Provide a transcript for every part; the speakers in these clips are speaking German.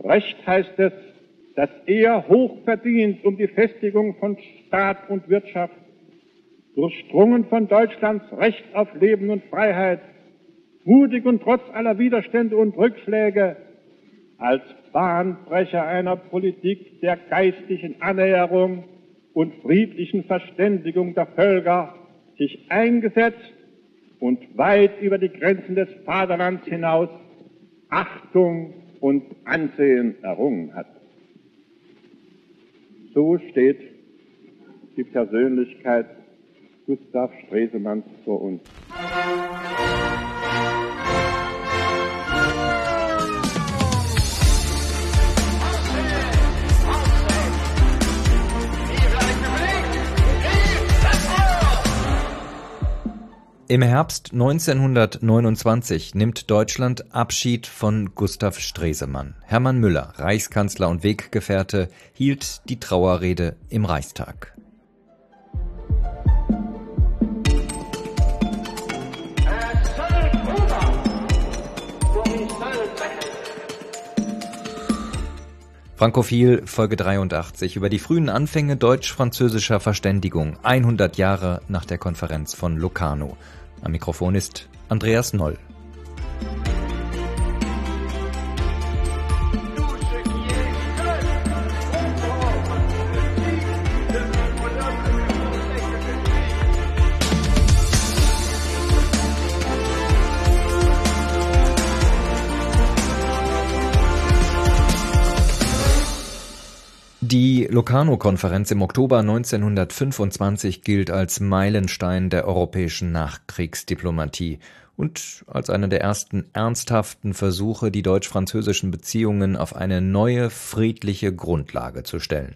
Brecht heißt es, dass er hoch verdient um die Festigung von Staat und Wirtschaft, durchdrungen von Deutschlands Recht auf Leben und Freiheit, mutig und trotz aller Widerstände und Rückschläge, als Bahnbrecher einer Politik der geistigen Annäherung und friedlichen Verständigung der Völker sich eingesetzt und weit über die Grenzen des Vaterlands hinaus Achtung und Ansehen errungen hat. So steht die Persönlichkeit Gustav Stresemanns vor uns. Im Herbst 1929 nimmt Deutschland Abschied von Gustav Stresemann. Hermann Müller, Reichskanzler und Weggefährte, hielt die Trauerrede im Reichstag. Frankophil, Folge 83, über die frühen Anfänge deutsch-französischer Verständigung, 100 Jahre nach der Konferenz von Locarno. Am Mikrofon ist Andreas Noll. Die Locarno-Konferenz im Oktober 1925 gilt als Meilenstein der europäischen Nachkriegsdiplomatie und als einer der ersten ernsthaften Versuche, die deutsch-französischen Beziehungen auf eine neue friedliche Grundlage zu stellen.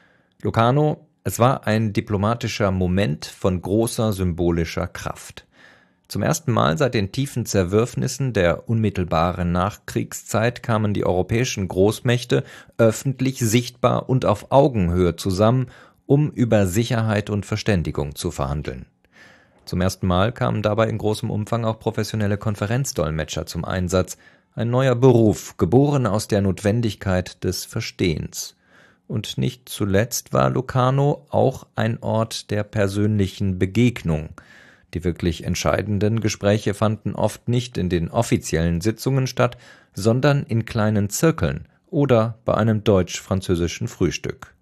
Locarno, es war ein diplomatischer Moment von großer symbolischer Kraft. Zum ersten Mal seit den tiefen Zerwürfnissen der unmittelbaren Nachkriegszeit kamen die europäischen Großmächte öffentlich sichtbar und auf Augenhöhe zusammen, um über Sicherheit und Verständigung zu verhandeln. Zum ersten Mal kamen dabei in großem Umfang auch professionelle Konferenzdolmetscher zum Einsatz, ein neuer Beruf, geboren aus der Notwendigkeit des Verstehens. Und nicht zuletzt war Locarno auch ein Ort der persönlichen Begegnung. Die wirklich entscheidenden Gespräche fanden oft nicht in den offiziellen Sitzungen statt, sondern in kleinen Zirkeln oder bei einem deutsch-französischen Frühstück.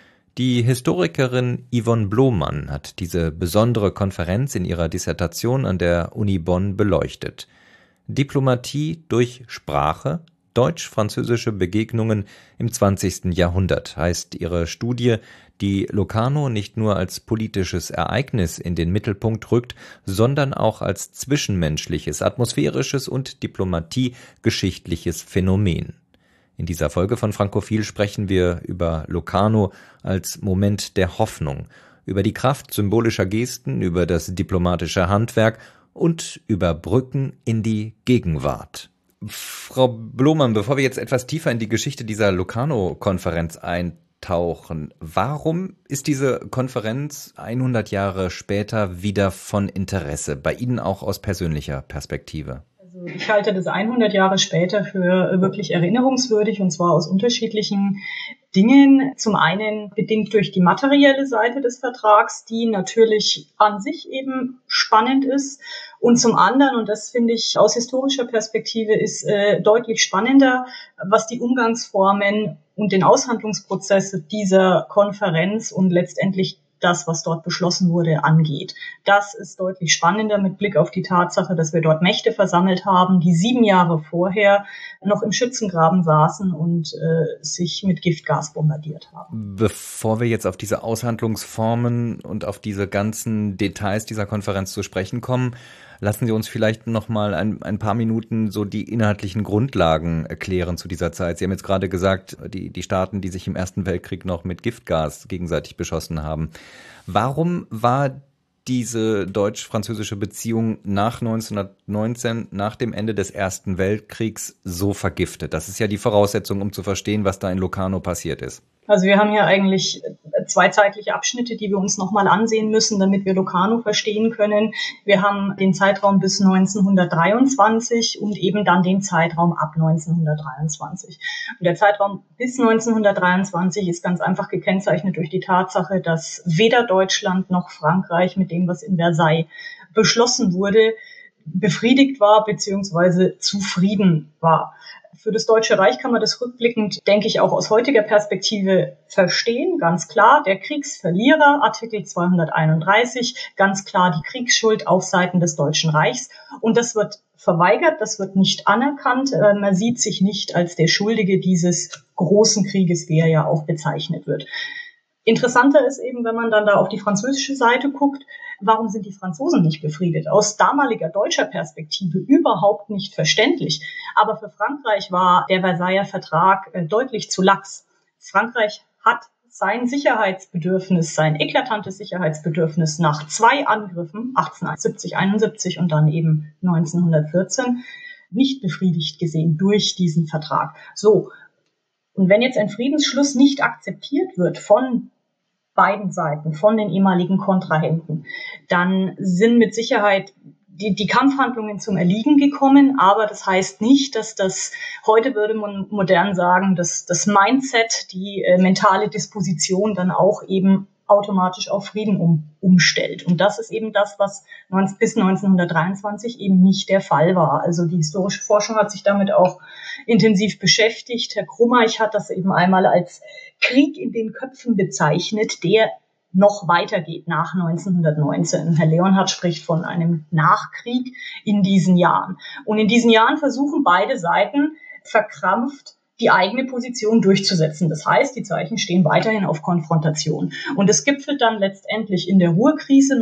Die Historikerin Yvonne Blomann hat diese besondere Konferenz in ihrer Dissertation an der Uni Bonn beleuchtet. Diplomatie durch Sprache, deutsch-französische Begegnungen im 20. Jahrhundert heißt ihre Studie, die Locarno nicht nur als politisches Ereignis in den Mittelpunkt rückt, sondern auch als zwischenmenschliches, atmosphärisches und diplomatiegeschichtliches Phänomen. In dieser Folge von Frankophil sprechen wir über Locarno als Moment der Hoffnung, über die Kraft symbolischer Gesten, über das diplomatische Handwerk und über Brücken in die Gegenwart. Frau Blomann, bevor wir jetzt etwas tiefer in die Geschichte dieser Locarno-Konferenz eintauchen, warum ist diese Konferenz 100 Jahre später wieder von Interesse, bei Ihnen auch aus persönlicher Perspektive? Also ich halte das 100 Jahre später für wirklich erinnerungswürdig, und zwar aus unterschiedlichen Dingen. Zum einen bedingt durch die materielle Seite des Vertrags, die natürlich an sich eben spannend ist. Und zum anderen, und das finde ich aus historischer Perspektive ist deutlich spannender, was die Umgangsformen und den Aushandlungsprozess dieser Konferenz und letztendlich das, was dort beschlossen wurde, angeht. Das ist deutlich spannender mit Blick auf die Tatsache, dass wir dort Mächte versammelt haben, die 7 Jahre vorher noch im Schützengraben saßen und sich mit Giftgas bombardiert haben. Bevor wir jetzt auf diese Aushandlungsformen und auf diese ganzen Details dieser Konferenz zu sprechen kommen, lassen Sie uns vielleicht noch mal ein paar Minuten so die inhaltlichen Grundlagen erklären zu dieser Zeit. Sie haben jetzt gerade gesagt, die Staaten, die sich im Ersten Weltkrieg noch mit Giftgas gegenseitig beschossen haben. Warum war diese deutsch-französische Beziehung nach 1919, nach dem Ende des Ersten Weltkriegs, so vergiftet? Das ist ja die Voraussetzung, um zu verstehen, was da in Locarno passiert ist. Also wir haben hier eigentlich zwei zeitliche Abschnitte, die wir uns nochmal ansehen müssen, damit wir Locarno verstehen können. Wir haben den Zeitraum bis 1923 und eben dann den Zeitraum ab 1923. Und der Zeitraum bis 1923 ist ganz einfach gekennzeichnet durch die Tatsache, dass weder Deutschland noch Frankreich mit dem, was in Versailles beschlossen wurde, befriedigt war bzw. zufrieden war. Für das Deutsche Reich kann man das rückblickend, denke ich, auch aus heutiger Perspektive verstehen. Ganz klar, der Kriegsverlierer, Artikel 231, ganz klar die Kriegsschuld auf Seiten des Deutschen Reichs. Und das wird verweigert, das wird nicht anerkannt. Man sieht sich nicht als der Schuldige dieses großen Krieges, wie er ja auch bezeichnet wird. Interessanter ist eben, wenn man dann da auf die französische Seite guckt, warum sind die Franzosen nicht befriedet? Aus damaliger deutscher Perspektive überhaupt nicht verständlich. Aber für Frankreich war der Versailler Vertrag deutlich zu lax. Frankreich hat sein Sicherheitsbedürfnis, sein eklatantes Sicherheitsbedürfnis nach zwei Angriffen, 1870, 71 und dann eben 1914, nicht befriedigt gesehen durch diesen Vertrag. So. Und wenn jetzt ein Friedensschluss nicht akzeptiert wird von beiden Seiten, von den ehemaligen Kontrahenten, dann sind mit Sicherheit die Kampfhandlungen zum Erliegen gekommen, aber das heißt nicht, dass das, heute würde man modern sagen, dass das Mindset, die mentale Disposition dann auch eben automatisch auf Frieden umstellt. Und das ist eben das, was bis 1923 eben nicht der Fall war. Also die historische Forschung hat sich damit auch intensiv beschäftigt. Herr Krummeich hat das eben einmal als Krieg in den Köpfen bezeichnet, der noch weitergeht nach 1919. Herr Leonhardt spricht von einem Nachkrieg in diesen Jahren. Und in diesen Jahren versuchen beide Seiten verkrampft die eigene Position durchzusetzen. Das heißt, die Zeichen stehen weiterhin auf Konfrontation. Und es gipfelt dann letztendlich in der Ruhrkrise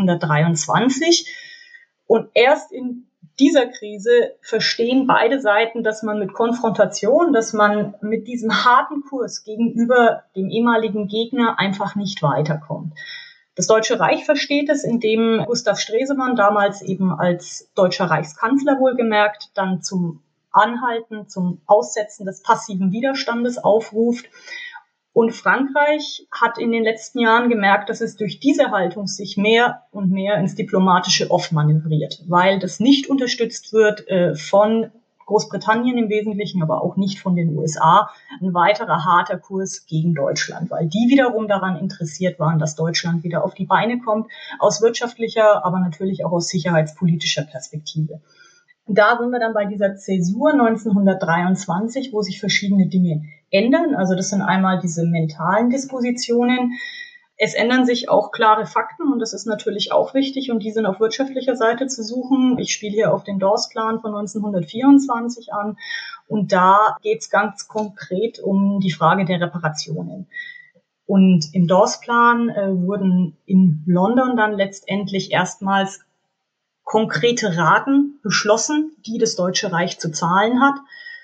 1923. Und erst in dieser Krise verstehen beide Seiten, dass man mit Konfrontation, dass man mit diesem harten Kurs gegenüber dem ehemaligen Gegner einfach nicht weiterkommt. Das Deutsche Reich versteht es, indem Gustav Stresemann, damals eben als deutscher Reichskanzler wohlgemerkt, dann zum Anhalten, zum Aussetzen des passiven Widerstandes aufruft. Und Frankreich hat in den letzten Jahren gemerkt, dass es durch diese Haltung sich mehr und mehr ins diplomatische Off manövriert, weil das nicht unterstützt wird von Großbritannien im Wesentlichen, aber auch nicht von den USA, ein weiterer harter Kurs gegen Deutschland, weil die wiederum daran interessiert waren, dass Deutschland wieder auf die Beine kommt, aus wirtschaftlicher, aber natürlich auch aus sicherheitspolitischer Perspektive. Da sind wir dann bei dieser Zäsur 1923, wo sich verschiedene Dinge ändern. Also das sind einmal diese mentalen Dispositionen. Es ändern sich auch klare Fakten und das ist natürlich auch wichtig und die sind auf wirtschaftlicher Seite zu suchen. Ich spiele hier auf den Dawes-Plan von 1924 an und da geht es ganz konkret um die Frage der Reparationen. Und im Dawes-Plan wurden in London dann letztendlich erstmals konkrete Raten beschlossen, die das Deutsche Reich zu zahlen hat.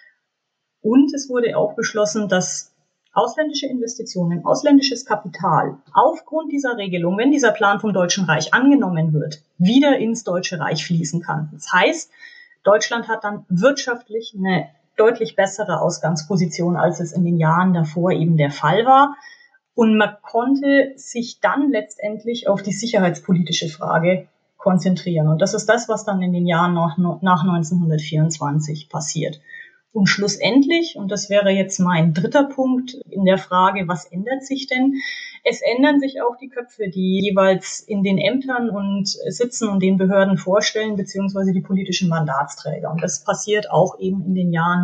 Und es wurde auch beschlossen, dass ausländische Investitionen, ausländisches Kapital aufgrund dieser Regelung, wenn dieser Plan vom Deutschen Reich angenommen wird, wieder ins Deutsche Reich fließen kann. Das heißt, Deutschland hat dann wirtschaftlich eine deutlich bessere Ausgangsposition, als es in den Jahren davor eben der Fall war. Und man konnte sich dann letztendlich auf die sicherheitspolitische Frage konzentrieren. Und das ist das, was dann in den Jahren nach 1924 passiert. Und schlussendlich, und das wäre jetzt mein dritter Punkt in der Frage, was ändert sich denn? Es ändern sich auch die Köpfe, die jeweils in den Ämtern und sitzen und den Behörden vorstellen, beziehungsweise die politischen Mandatsträger. Und das passiert auch eben in den Jahren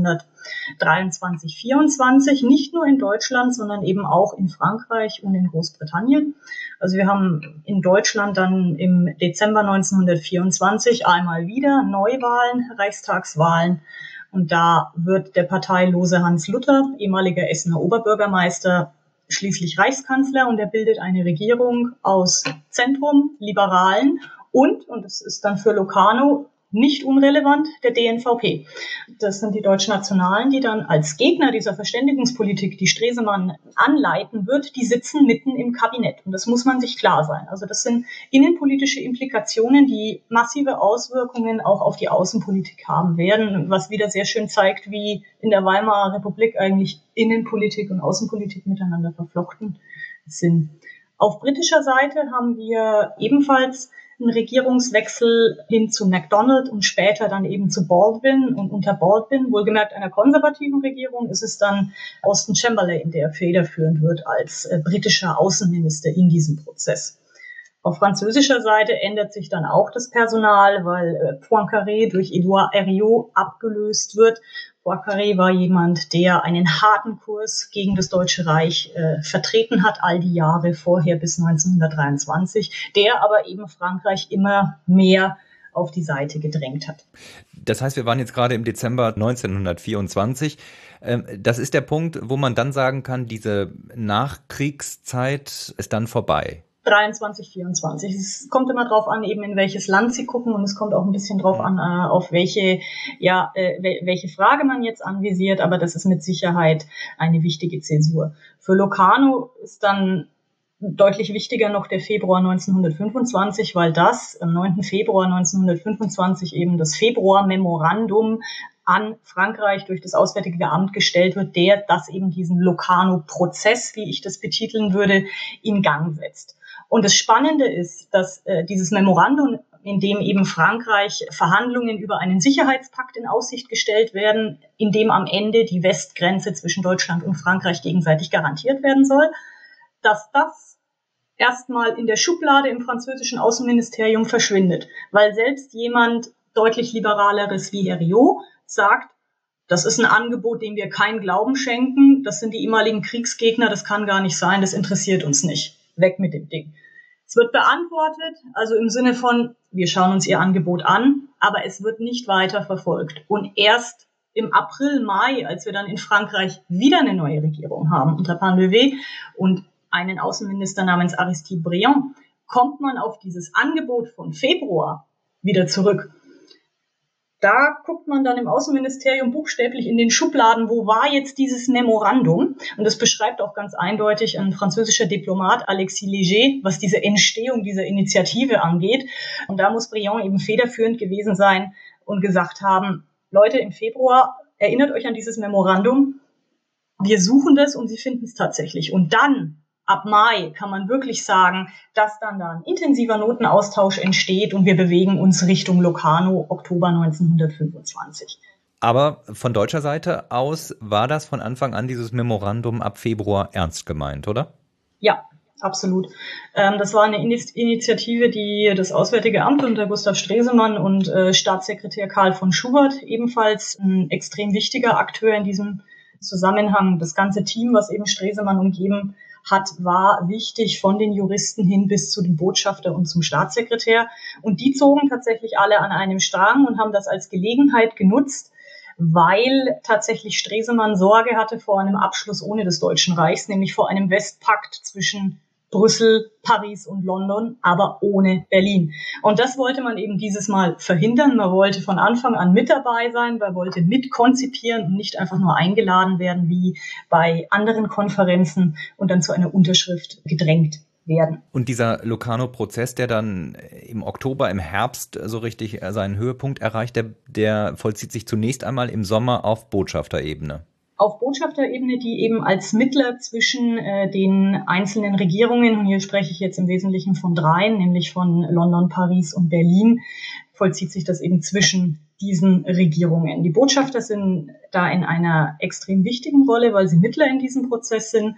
1923, 24, nicht nur in Deutschland, sondern eben auch in Frankreich und in Großbritannien. Also wir haben in Deutschland dann im Dezember 1924 einmal wieder Neuwahlen, Reichstagswahlen. Und da wird der parteilose Hans Luther, ehemaliger Essener Oberbürgermeister, schließlich Reichskanzler und er bildet eine Regierung aus Zentrum, Liberalen und das ist dann für Locarno nicht unrelevant, der DNVP. Das sind die Deutschnationalen, die dann als Gegner dieser Verständigungspolitik, die Stresemann anleiten wird, die sitzen mitten im Kabinett. Und das muss man sich klar sein. Also das sind innenpolitische Implikationen, die massive Auswirkungen auch auf die Außenpolitik haben werden, was wieder sehr schön zeigt, wie in der Weimarer Republik eigentlich Innenpolitik und Außenpolitik miteinander verflochten sind. Auf britischer Seite haben wir ebenfalls einen Regierungswechsel hin zu MacDonald und später dann eben zu Baldwin. Und unter Baldwin, wohlgemerkt einer konservativen Regierung, ist es dann Austen Chamberlain, der federführend wird als britischer Außenminister in diesem Prozess. Auf französischer Seite ändert sich dann auch das Personal, weil Poincaré durch Édouard Herriot abgelöst wird. Poincaré war jemand, der einen harten Kurs gegen das Deutsche Reich vertreten hat, all die Jahre vorher bis 1923, der aber eben Frankreich immer mehr auf die Seite gedrängt hat. Das heißt, wir waren jetzt gerade im Dezember 1924. Das ist der Punkt, wo man dann sagen kann, diese Nachkriegszeit ist dann vorbei. 23, 24. Es kommt immer drauf an, eben in welches Land Sie gucken, und es kommt auch ein bisschen drauf an, auf welche Frage man jetzt anvisiert, aber das ist mit Sicherheit eine wichtige Zäsur. Für Locarno ist dann deutlich wichtiger noch der Februar 1925, weil das am 9. Februar 1925 eben das Februar-Memorandum an Frankreich durch das Auswärtige Amt gestellt wird, das eben diesen Locarno-Prozess, wie ich das betiteln würde, in Gang setzt. Und das Spannende ist, dass dieses Memorandum, in dem eben Frankreich Verhandlungen über einen Sicherheitspakt in Aussicht gestellt werden, in dem am Ende die Westgrenze zwischen Deutschland und Frankreich gegenseitig garantiert werden soll, dass das erstmal in der Schublade im französischen Außenministerium verschwindet, weil selbst jemand deutlich liberaleres wie Herriot sagt, das ist ein Angebot, dem wir keinen Glauben schenken, das sind die ehemaligen Kriegsgegner, das kann gar nicht sein, das interessiert uns nicht. Weg mit dem Ding. Es wird beantwortet, also im Sinne von, wir schauen uns Ihr Angebot an, aber es wird nicht weiter verfolgt. Und erst im April, Mai, als wir dann in Frankreich wieder eine neue Regierung haben, unter Painlevé und einen Außenminister namens Aristide Briand, kommt man auf dieses Angebot von Februar wieder zurück. Da guckt man dann im Außenministerium buchstäblich in den Schubladen, wo war jetzt dieses Memorandum? Und das beschreibt auch ganz eindeutig ein französischer Diplomat, Alexis Léger, was diese Entstehung dieser Initiative angeht. Und da muss Briand eben federführend gewesen sein und gesagt haben, Leute, im Februar, erinnert euch an dieses Memorandum, wir suchen das und sie finden es tatsächlich. Und dann, ab Mai, kann man wirklich sagen, dass dann da ein intensiver Notenaustausch entsteht und wir bewegen uns Richtung Locarno, Oktober 1925. Aber von deutscher Seite aus war das von Anfang an, dieses Memorandum ab Februar, ernst gemeint, oder? Ja, absolut. Das war eine Initiative, die das Auswärtige Amt unter Gustav Stresemann und Staatssekretär Karl von Schubert, ebenfalls ein extrem wichtiger Akteur in diesem Zusammenhang. Das ganze Team, was eben Stresemann umgeben hat, war wichtig von den Juristen hin bis zu dem Botschafter und zum Staatssekretär. Und die zogen tatsächlich alle an einem Strang und haben das als Gelegenheit genutzt, weil tatsächlich Stresemann Sorge hatte vor einem Abschluss ohne des Deutschen Reichs, nämlich vor einem Westpakt zwischen Brüssel, Paris und London, aber ohne Berlin. Und das wollte man eben dieses Mal verhindern. Man wollte von Anfang an mit dabei sein, man wollte mitkonzipieren und nicht einfach nur eingeladen werden wie bei anderen Konferenzen und dann zu einer Unterschrift gedrängt werden. Und dieser Locarno-Prozess, der dann im Oktober, im Herbst so richtig seinen Höhepunkt erreicht, der vollzieht sich zunächst einmal im Sommer auf Botschafterebene. Auf Botschafterebene, die eben als Mittler zwischen den einzelnen Regierungen, und hier spreche ich jetzt im Wesentlichen von dreien, nämlich von London, Paris und Berlin, vollzieht sich das eben zwischen diesen Regierungen. Die Botschafter sind da in einer extrem wichtigen Rolle, weil sie Mittler in diesem Prozess sind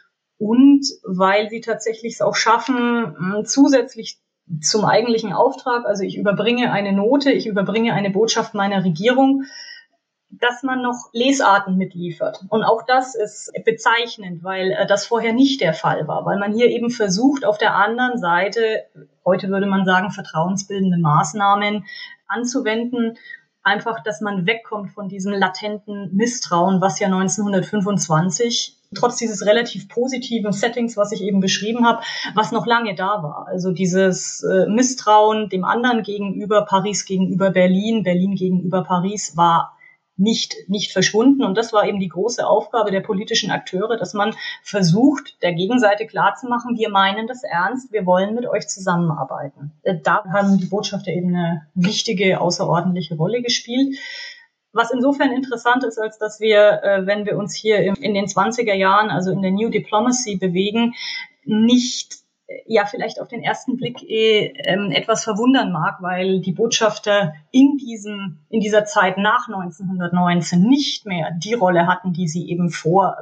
und weil sie tatsächlich es auch schaffen, zusätzlich zum eigentlichen Auftrag, also ich überbringe eine Note, ich überbringe eine Botschaft meiner Regierung, dass man noch Lesarten mitliefert. Und auch das ist bezeichnend, weil das vorher nicht der Fall war, weil man hier eben versucht, auf der anderen Seite, heute würde man sagen, vertrauensbildende Maßnahmen anzuwenden, einfach, dass man wegkommt von diesem latenten Misstrauen, was ja 1925 trotz dieses relativ positiven Settings, was ich eben beschrieben habe, was noch lange da war. Also dieses Misstrauen dem anderen gegenüber, Paris gegenüber Berlin, Berlin gegenüber Paris war nicht verschwunden. Und das war eben die große Aufgabe der politischen Akteure, dass man versucht, der Gegenseite klarzumachen, wir meinen das ernst, wir wollen mit euch zusammenarbeiten. Da haben die Botschafter eben eine wichtige, außerordentliche Rolle gespielt. Was insofern interessant ist, als dass wir, wenn wir uns hier in den 20er Jahren, also in der New Diplomacy bewegen, nicht vielleicht auf den ersten Blick etwas verwundern mag, weil die Botschafter in dieser Zeit nach 1919 nicht mehr die Rolle hatten, die sie eben vor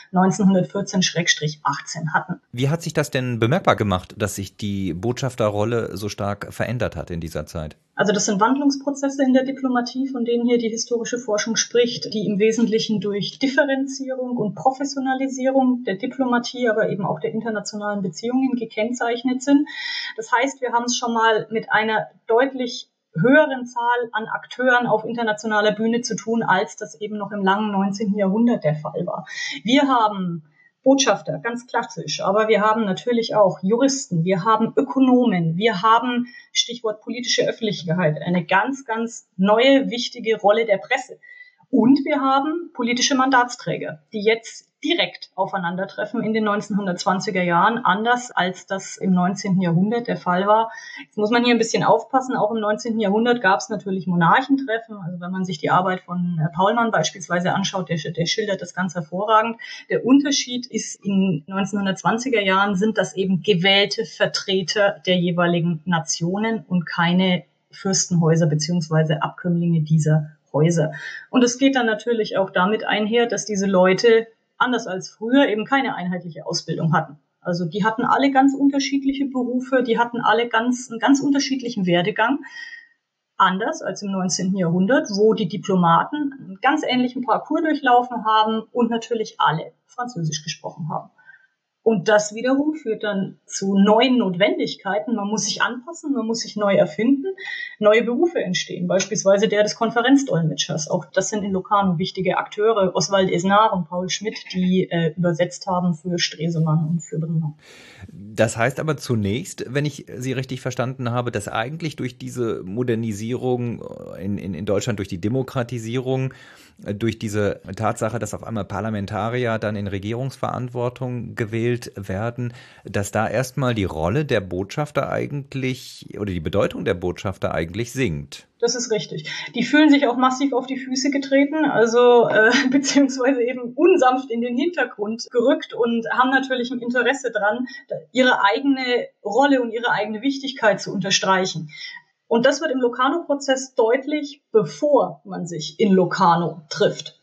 1914-18 hatten. Wie hat sich das denn bemerkbar gemacht, dass sich die Botschafterrolle so stark verändert hat in dieser Zeit? Also das sind Wandlungsprozesse in der Diplomatie, von denen hier die historische Forschung spricht, die im Wesentlichen durch Differenzierung und Professionalisierung der Diplomatie, aber eben auch der internationalen Beziehungen gekennzeichnet sind. Das heißt, wir haben es schon mal mit einer deutlich höheren Zahl an Akteuren auf internationaler Bühne zu tun, als das eben noch im langen 19. Jahrhundert der Fall war. Wir haben Botschafter, ganz klassisch, aber wir haben natürlich auch Juristen, wir haben Ökonomen, wir haben, Stichwort politische Öffentlichkeit, eine ganz, ganz neue, wichtige Rolle der Presse. Und wir haben politische Mandatsträger, die jetzt direkt aufeinandertreffen in den 1920er Jahren, anders als das im 19. Jahrhundert der Fall war. Jetzt muss man hier ein bisschen aufpassen. Auch im 19. Jahrhundert gab es natürlich Monarchentreffen. Also wenn man sich die Arbeit von Paulmann beispielsweise anschaut, der schildert das ganz hervorragend. Der Unterschied ist, in 1920er Jahren sind das eben gewählte Vertreter der jeweiligen Nationen und keine Fürstenhäuser beziehungsweise Abkömmlinge dieser Häuser. Und es geht dann natürlich auch damit einher, dass diese Leute anders als früher eben keine einheitliche Ausbildung hatten. Also die hatten alle ganz unterschiedliche Berufe, die hatten alle einen ganz unterschiedlichen Werdegang. Anders als im 19. Jahrhundert, wo die Diplomaten einen ganz ähnlichen Parcours durchlaufen haben und natürlich alle Französisch gesprochen haben. Und das wiederum führt dann zu neuen Notwendigkeiten. Man muss sich anpassen, man muss sich neu erfinden. Neue Berufe entstehen, beispielsweise der des Konferenzdolmetschers. Auch das sind in Locarno wichtige Akteure, Oswald Esnar und Paul Schmidt, die übersetzt haben für Stresemann und für Brunner. Das heißt aber zunächst, wenn ich Sie richtig verstanden habe, dass eigentlich durch diese Modernisierung in Deutschland, durch die Demokratisierung, durch diese Tatsache, dass auf einmal Parlamentarier dann in Regierungsverantwortung gewählt werden, dass da erstmal die Rolle der Botschafter eigentlich oder die Bedeutung der Botschafter eigentlich sinkt. Das ist richtig. Die fühlen sich auch massiv auf die Füße getreten, also beziehungsweise eben unsanft in den Hintergrund gerückt und haben natürlich ein Interesse dran, ihre eigene Rolle und ihre eigene Wichtigkeit zu unterstreichen. Und das wird im Locarno-Prozess deutlich, bevor man sich in Locarno trifft.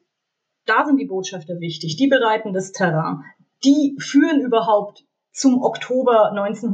Da sind die Botschafter wichtig, die bereiten das Terrain, die führen überhaupt zum Oktober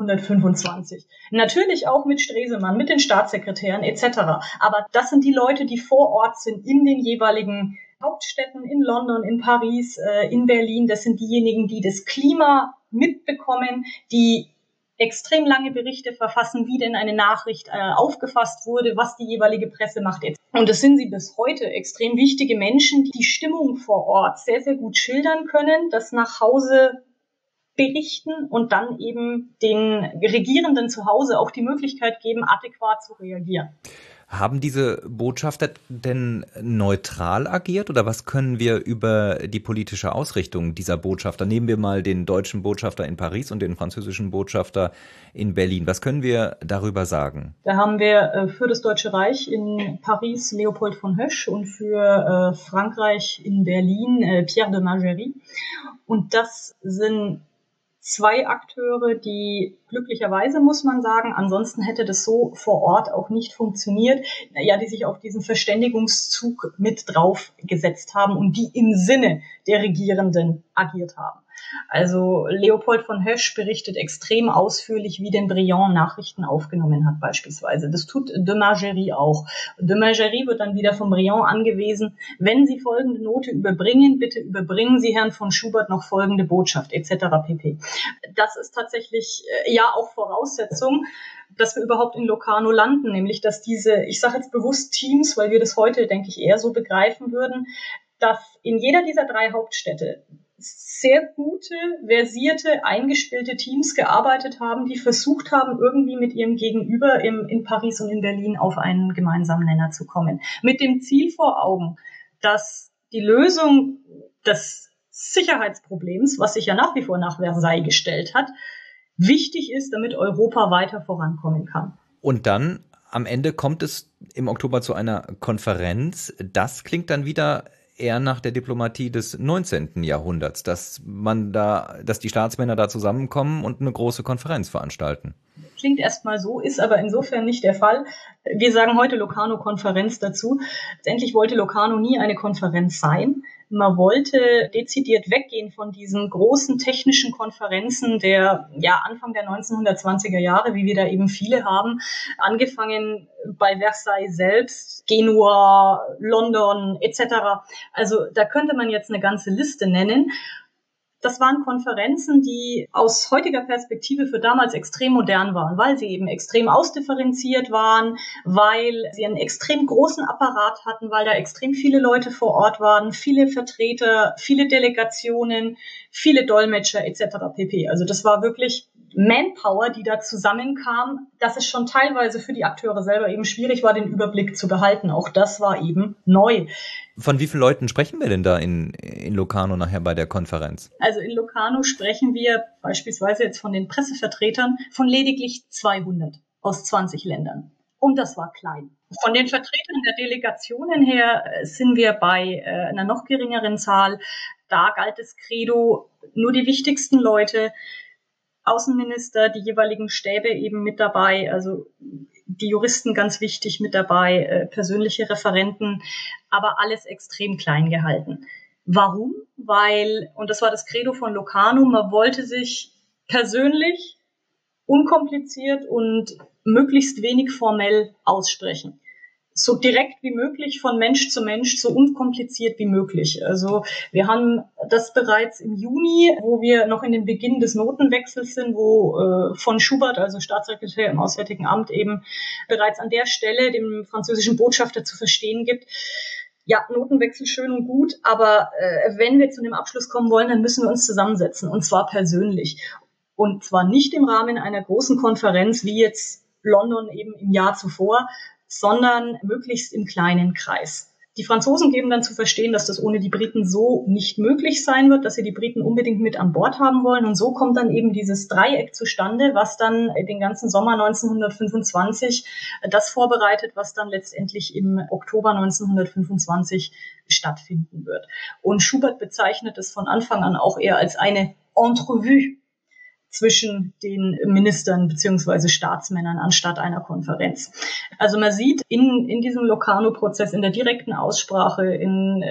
1925. Natürlich auch mit Stresemann, mit den Staatssekretären etc. Aber das sind die Leute, die vor Ort sind in den jeweiligen Hauptstädten, in London, in Paris, in Berlin. Das sind diejenigen, die das Klima mitbekommen, die extrem lange Berichte verfassen, wie denn eine Nachricht aufgefasst wurde, was die jeweilige Presse macht. Und das sind sie bis heute, extrem wichtige Menschen, die die Stimmung vor Ort sehr, sehr gut schildern können, das nach Hause berichten und dann eben den Regierenden zu Hause auch die Möglichkeit geben, adäquat zu reagieren. Haben diese Botschafter denn neutral agiert oder was können wir über die politische Ausrichtung dieser Botschafter, nehmen wir mal den deutschen Botschafter in Paris und den französischen Botschafter in Berlin, was können wir darüber sagen? Da haben wir für das Deutsche Reich in Paris Leopold von Hösch und für Frankreich in Berlin Pierre de Margerie. Und das sind zwei Akteure, die glücklicherweise, muss man sagen, ansonsten hätte das so vor Ort auch nicht funktioniert, die sich auf diesen Verständigungszug mit drauf gesetzt haben und die im Sinne der Regierenden agiert haben. Also Leopold von Hösch berichtet extrem ausführlich, wie denn Briand Nachrichten aufgenommen hat beispielsweise. Das tut de Margerie auch. De Margerie wird dann wieder von Briand angewiesen, wenn Sie folgende Note überbringen, bitte überbringen Sie Herrn von Schubert noch folgende Botschaft etc. pp. Das ist tatsächlich ja auch Voraussetzung, dass wir überhaupt in Locarno landen, nämlich dass diese, ich sage jetzt bewusst Teams, weil wir das heute, denke ich, eher so begreifen würden, dass in jeder dieser 3 Hauptstädte sehr gute, versierte, eingespielte Teams gearbeitet haben, die versucht haben, irgendwie mit ihrem Gegenüber in Paris und in Berlin auf einen gemeinsamen Nenner zu kommen. Mit dem Ziel vor Augen, dass die Lösung des Sicherheitsproblems, was sich ja nach wie vor nach Versailles gestellt hat, wichtig ist, damit Europa weiter vorankommen kann. Und dann am Ende kommt es im Oktober zu einer Konferenz. Das klingt dann wieder eher nach der Diplomatie des 19. Jahrhunderts, dass die Staatsmänner da zusammenkommen und eine große Konferenz veranstalten. Klingt erstmal so, ist aber insofern nicht der Fall. Wir sagen heute Locarno-Konferenz dazu. Letztendlich wollte Locarno nie eine Konferenz sein. Man wollte dezidiert weggehen von diesen großen technischen Konferenzen der Anfang der 1920er Jahre, wie wir da eben viele haben, angefangen bei Versailles selbst, Genua, London etc. Also da könnte man jetzt eine ganze Liste nennen. Das waren Konferenzen, die aus heutiger Perspektive für damals extrem modern waren, weil sie eben extrem ausdifferenziert waren, weil sie einen extrem großen Apparat hatten, weil da extrem viele Leute vor Ort waren, viele Vertreter, viele Delegationen, viele Dolmetscher etc. pp. Also das war wirklich Manpower, die da zusammenkam, dass es schon teilweise für die Akteure selber eben schwierig war, den Überblick zu behalten. Auch das war eben neu. Von wie vielen Leuten sprechen wir denn da in Locarno nachher bei der Konferenz? Also in Locarno sprechen wir beispielsweise jetzt von den Pressevertretern von lediglich 200 aus 20 Ländern. Und das war klein. Von den Vertretern der Delegationen her sind wir bei einer noch geringeren Zahl. Da galt das Credo, nur die wichtigsten Leute, Außenminister, die jeweiligen Stäbe eben mit dabei, also die Juristen ganz wichtig mit dabei, persönliche Referenten, aber alles extrem klein gehalten. Warum? Weil, und das war das Credo von Locarno, man wollte sich persönlich, unkompliziert und möglichst wenig formell aussprechen. So direkt wie möglich, von Mensch zu Mensch, so unkompliziert wie möglich. Also wir haben das bereits im Juni, wo wir noch in den Beginn des Notenwechsels sind, wo von Schubert, also Staatssekretär im Auswärtigen Amt, eben bereits an der Stelle dem französischen Botschafter zu verstehen gibt, ja, Notenwechsel schön und gut, aber wenn wir zu dem Abschluss kommen wollen, dann müssen wir uns zusammensetzen, und zwar persönlich. Und zwar nicht im Rahmen einer großen Konferenz wie jetzt London eben im Jahr zuvor, sondern möglichst im kleinen Kreis. Die Franzosen geben dann zu verstehen, dass das ohne die Briten so nicht möglich sein wird, dass sie die Briten unbedingt mit an Bord haben wollen. Und so kommt dann eben dieses Dreieck zustande, was dann den ganzen Sommer 1925 das vorbereitet, was dann letztendlich im Oktober 1925 stattfinden wird. Und Schubert bezeichnet es von Anfang an auch eher als eine Entrevue zwischen den Ministern bzw. Staatsmännern anstatt einer Konferenz. Also man sieht in diesem Locarno-Prozess, in der direkten Aussprache, in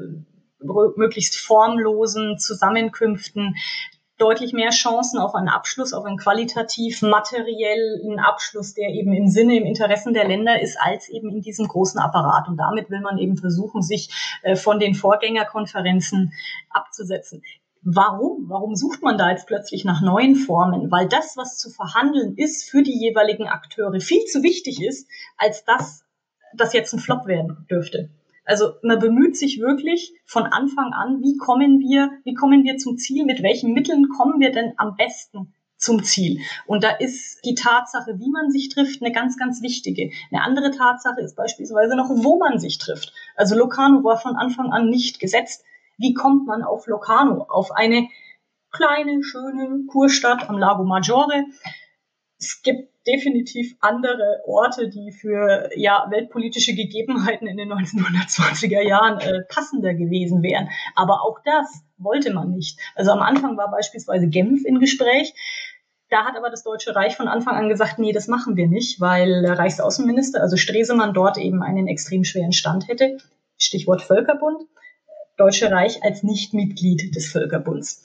möglichst formlosen Zusammenkünften deutlich mehr Chancen auf einen Abschluss, auf einen qualitativ materiellen Abschluss, der eben im Sinne, im Interessen der Länder ist, als eben in diesem großen Apparat. Und damit will man eben versuchen, sich von den Vorgängerkonferenzen abzusetzen. Warum sucht man da jetzt plötzlich nach neuen Formen? Weil das, was zu verhandeln ist, für die jeweiligen Akteure viel zu wichtig ist, als das jetzt ein Flop werden dürfte. Also man bemüht sich wirklich von Anfang an, wie kommen wir zum Ziel, mit welchen Mitteln kommen wir denn am besten zum Ziel? Und da ist die Tatsache, wie man sich trifft, eine ganz, ganz wichtige. Eine andere Tatsache ist beispielsweise noch, wo man sich trifft. Also Locarno war von Anfang an nicht gesetzt. Wie kommt man auf Locarno, auf eine kleine, schöne Kurstadt am Lago Maggiore? Es gibt definitiv andere Orte, die für weltpolitische Gegebenheiten in den 1920er Jahren passender gewesen wären. Aber auch das wollte man nicht. Also am Anfang war beispielsweise Genf im Gespräch. Da hat aber das Deutsche Reich von Anfang an gesagt, nee, das machen wir nicht, weil der Reichsaußenminister, also Stresemann, dort eben einen extrem schweren Stand hätte. Stichwort Völkerbund. Deutsche Reich als Nichtmitglied des Völkerbunds.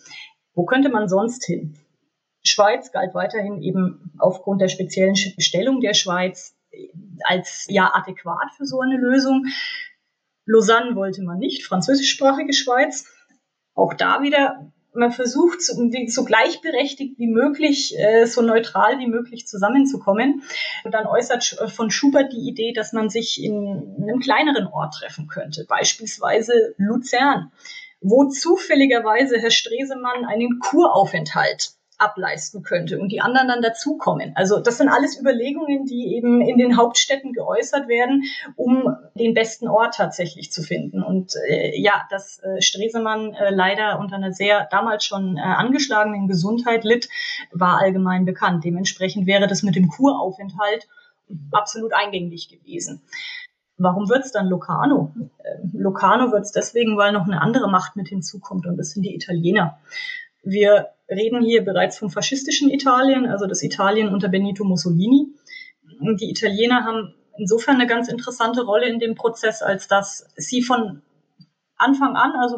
Wo könnte man sonst hin? Schweiz galt weiterhin eben aufgrund der speziellen Stellung der Schweiz als adäquat für so eine Lösung. Lausanne wollte man nicht, französischsprachige Schweiz. Auch da wieder, man versucht, so gleichberechtigt wie möglich, so neutral wie möglich zusammenzukommen. Und dann äußert von Schubert die Idee, dass man sich in einem kleineren Ort treffen könnte, beispielsweise Luzern, wo zufälligerweise Herr Stresemann einen Kuraufenthalt ableisten könnte und die anderen dann dazukommen. Also das sind alles Überlegungen, die eben in den Hauptstädten geäußert werden, um den besten Ort tatsächlich zu finden. Und dass Stresemann leider unter einer sehr damals schon angeschlagenen Gesundheit litt, war allgemein bekannt. Dementsprechend wäre das mit dem Kuraufenthalt absolut eingängig gewesen. Warum wird's dann Locarno? Locarno wird's deswegen, weil noch eine andere Macht mit hinzukommt, und das sind die Italiener. Wir reden hier bereits vom faschistischen Italien, also das Italien unter Benito Mussolini. Die Italiener haben insofern eine ganz interessante Rolle in dem Prozess, als dass sie von Anfang an, also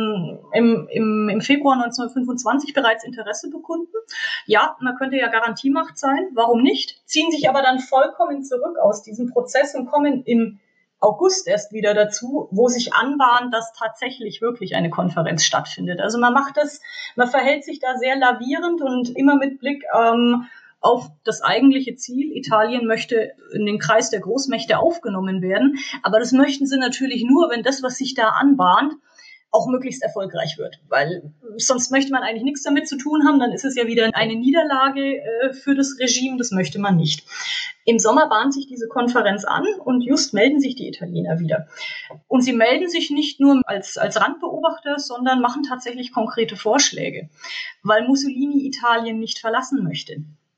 im Februar 1925 bereits Interesse bekunden. Ja, man könnte ja Garantiemacht sein, warum nicht? Ziehen sich aber dann vollkommen zurück aus diesem Prozess und kommen im August erst wieder dazu, wo sich anbahnt, dass tatsächlich wirklich eine Konferenz stattfindet. Also man verhält sich da sehr lavierend und immer mit Blick auf das eigentliche Ziel. Italien möchte in den Kreis der Großmächte aufgenommen werden, aber das möchten sie natürlich nur, wenn das, was sich da anbahnt, auch möglichst erfolgreich wird, weil sonst möchte man eigentlich nichts damit zu tun haben, dann ist es ja wieder eine Niederlage für das Regime, das möchte man nicht. Im Sommer bahnt sich diese Konferenz an und just melden sich die Italiener wieder. Und sie melden sich nicht nur als Randbeobachter, sondern machen tatsächlich konkrete Vorschläge, weil Mussolini Italien nicht verlassen möchte,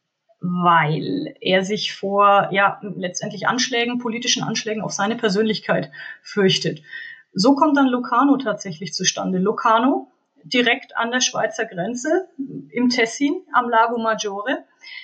weil er sich vor letztendlich politischen Anschlägen auf seine Persönlichkeit fürchtet. So kommt dann Locarno tatsächlich zustande. Locarno direkt an der Schweizer Grenze im Tessin am Lago Maggiore.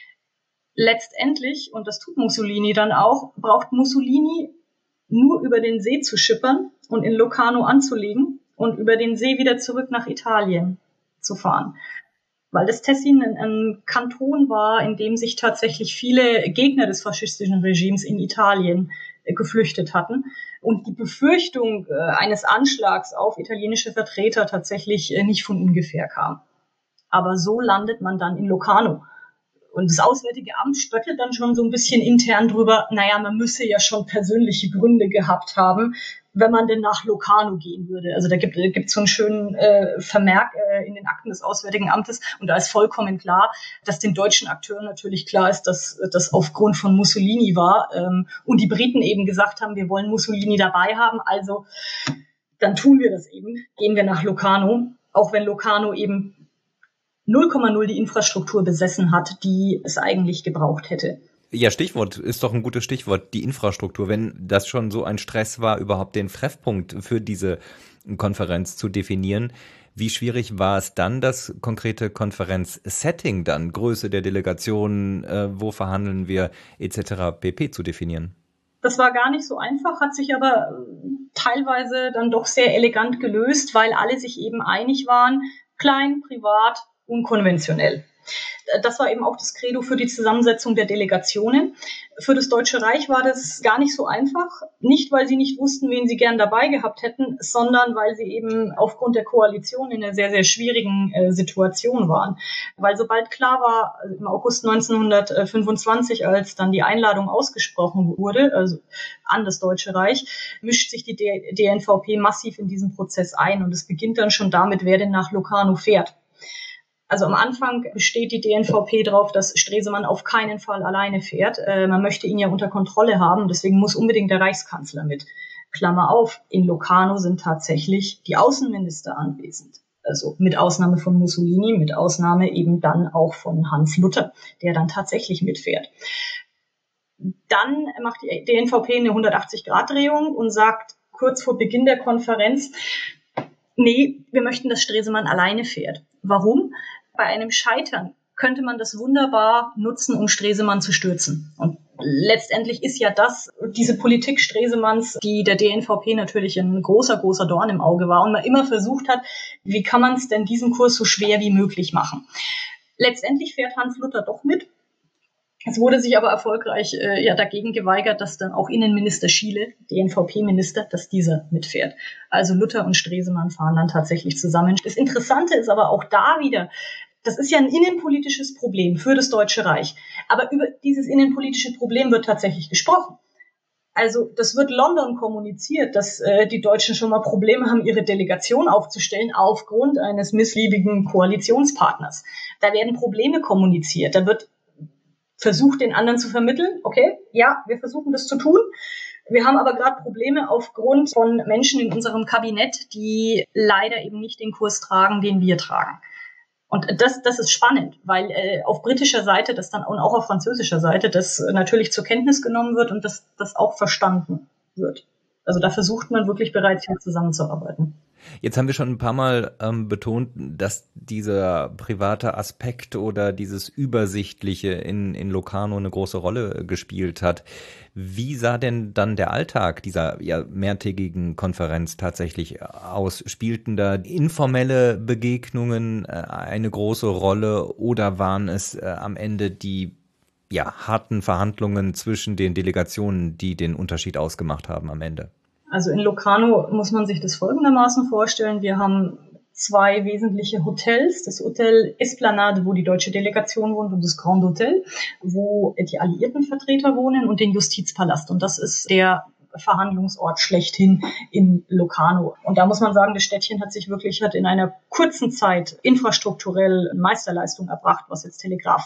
Letztendlich, und das tut Mussolini dann auch, braucht Mussolini nur über den See zu schippern und in Locarno anzulegen und über den See wieder zurück nach Italien zu fahren. Weil das Tessin ein Kanton war, in dem sich tatsächlich viele Gegner des faschistischen Regimes in Italien geflüchtet hatten und die Befürchtung eines Anschlags auf italienische Vertreter tatsächlich nicht von ungefähr kam. Aber so landet man dann in Locarno. Und das Auswärtige Amt spöttelt dann schon so ein bisschen intern drüber, man müsse ja schon persönliche Gründe gehabt haben, wenn man denn nach Locarno gehen würde. Also da gibt's so einen schönen Vermerk in den Akten des Auswärtigen Amtes, und da ist vollkommen klar, dass den deutschen Akteuren natürlich klar ist, dass das aufgrund von Mussolini war und die Briten eben gesagt haben, wir wollen Mussolini dabei haben, also dann tun wir das eben, gehen wir nach Locarno, auch wenn Locarno eben 0,0 die Infrastruktur besessen hat, die es eigentlich gebraucht hätte. Ja, Stichwort ist doch ein gutes Stichwort, die Infrastruktur. Wenn das schon so ein Stress war, überhaupt den Treffpunkt für diese Konferenz zu definieren, wie schwierig war es dann, das konkrete Konferenz-Setting dann, Größe der Delegationen, wo verhandeln wir etc. pp. Zu definieren? Das war gar nicht so einfach, hat sich aber teilweise dann doch sehr elegant gelöst, weil alle sich eben einig waren, klein, privat, unkonventionell. Das war eben auch das Credo für die Zusammensetzung der Delegationen. Für das Deutsche Reich war das gar nicht so einfach. Nicht, weil sie nicht wussten, wen sie gern dabei gehabt hätten, sondern weil sie eben aufgrund der Koalition in einer sehr, sehr schwierigen Situation waren. Weil sobald klar war, im August 1925, als dann die Einladung ausgesprochen wurde, also an das Deutsche Reich, mischt sich die DNVP massiv in diesen Prozess ein. Und es beginnt dann schon damit, wer denn nach Locarno fährt. Also am Anfang besteht die DNVP darauf, dass Stresemann auf keinen Fall alleine fährt. Man möchte ihn ja unter Kontrolle haben, deswegen muss unbedingt der Reichskanzler mit. Klammer auf, in Locarno sind tatsächlich die Außenminister anwesend. Also mit Ausnahme von Mussolini, mit Ausnahme eben dann auch von Hans Luther, der dann tatsächlich mitfährt. Dann macht die DNVP eine 180-Grad-Drehung und sagt kurz vor Beginn der Konferenz, nee, wir möchten, dass Stresemann alleine fährt. Warum? Bei einem Scheitern könnte man das wunderbar nutzen, um Stresemann zu stürzen. Und Letztendlich ist ja diese Politik Stresemanns, die der DNVP natürlich ein großer, großer Dorn im Auge war und man immer versucht hat, wie kann man es denn diesen Kurs so schwer wie möglich machen. Letztendlich fährt Hans Luther doch mit. Es wurde sich aber erfolgreich dagegen geweigert, dass dann auch Innenminister Schiele, DNVP-Minister, dass dieser mitfährt. Also Luther und Stresemann fahren dann tatsächlich zusammen. Das Interessante ist aber auch da wieder, das ist ja ein innenpolitisches Problem für das Deutsche Reich. Aber über dieses innenpolitische Problem wird tatsächlich gesprochen. Also das wird London kommuniziert, dass die Deutschen schon mal Probleme haben, ihre Delegation aufzustellen aufgrund eines missliebigen Koalitionspartners. Da werden Probleme kommuniziert. Da wird versucht, den anderen zu vermitteln. Okay, ja, wir versuchen das zu tun. Wir haben aber gerade Probleme aufgrund von Menschen in unserem Kabinett, die leider eben nicht den Kurs tragen, den wir tragen. Und das ist spannend, weil auf britischer Seite das dann und auch auf französischer Seite das natürlich zur Kenntnis genommen wird und das auch verstanden wird. Also da versucht man wirklich bereits hier zusammenzuarbeiten. Jetzt haben wir schon ein paar Mal betont, dass dieser private Aspekt oder dieses Übersichtliche in Locarno eine große Rolle gespielt hat. Wie sah denn dann der Alltag dieser mehrtägigen Konferenz tatsächlich aus? Spielten da informelle Begegnungen eine große Rolle oder waren es am Ende die harten Verhandlungen zwischen den Delegationen, die den Unterschied ausgemacht haben am Ende? Also in Locarno muss man sich das folgendermaßen vorstellen. Wir haben 2 wesentliche Hotels. Das Hotel Esplanade, wo die deutsche Delegation wohnt, und das Grand Hotel, wo die alliierten Vertreter wohnen, und den Justizpalast. Und das ist der Verhandlungsort schlechthin in Locarno. Und da muss man sagen, das Städtchen hat in einer kurzen Zeit infrastrukturell Meisterleistung erbracht, was jetzt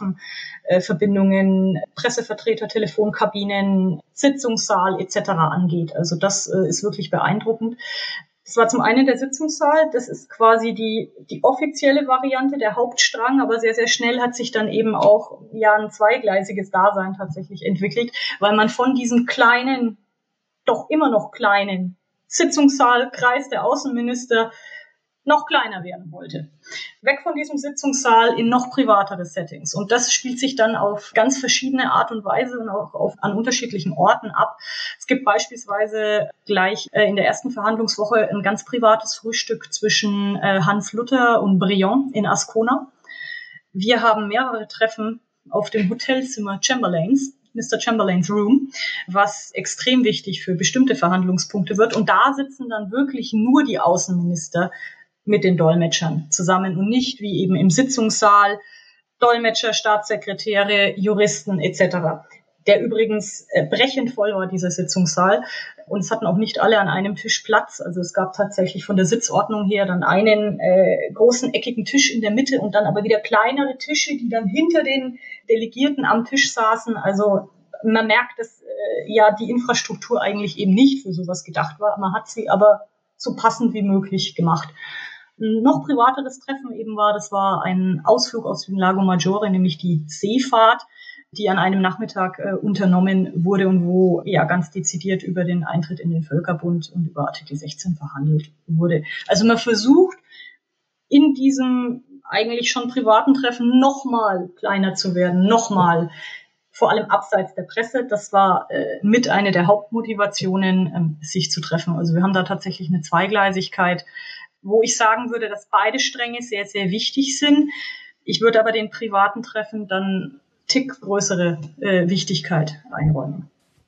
Telegrafenverbindungen, Pressevertreter, Telefonkabinen, Sitzungssaal etc. angeht. Also das ist wirklich beeindruckend. Das war zum einen der Sitzungssaal, das ist quasi die offizielle Variante, der Hauptstrang, aber sehr, sehr schnell hat sich dann eben auch ein zweigleisiges Dasein tatsächlich entwickelt, weil man von diesem kleinen, doch immer noch kleinen Sitzungssaalkreis der Außenminister noch kleiner werden wollte. Weg von diesem Sitzungssaal in noch privatere Settings. Und das spielt sich dann auf ganz verschiedene Art und Weise und auch an unterschiedlichen Orten ab. Es gibt beispielsweise gleich in der ersten Verhandlungswoche ein ganz privates Frühstück zwischen Hans Luther und Briand in Ascona. Wir haben mehrere Treffen auf dem Hotelzimmer Chamberlains, Mr. Chamberlains Room, was extrem wichtig für bestimmte Verhandlungspunkte wird. Und da sitzen dann wirklich nur die Außenminister mit den Dolmetschern zusammen und nicht wie eben im Sitzungssaal Dolmetscher, Staatssekretäre, Juristen etc. Der übrigens brechend voll war, dieser Sitzungssaal. Und es hatten auch nicht alle an einem Tisch Platz. Also es gab tatsächlich von der Sitzordnung her dann einen großen eckigen Tisch in der Mitte und dann aber wieder kleinere Tische, die dann hinter den Delegierten am Tisch saßen. Also man merkt, dass die Infrastruktur eigentlich eben nicht für sowas gedacht war. Man hat sie aber so passend wie möglich gemacht. Noch privateres Treffen eben das war ein Ausflug aus dem Lago Maggiore, nämlich die Seefahrt, die an einem Nachmittag unternommen wurde und wo ganz dezidiert über den Eintritt in den Völkerbund und über Artikel 16 verhandelt wurde. Also man versucht in diesem eigentlich schon privaten Treffen nochmal kleiner zu werden, nochmal vor allem abseits der Presse. Das war mit eine der Hauptmotivationen, sich zu treffen. Also wir haben da tatsächlich eine Zweigleisigkeit, wo ich sagen würde, dass beide Stränge sehr, sehr wichtig sind. Ich würde aber den privaten Treffen dann Tick größere Wichtigkeit einräumen.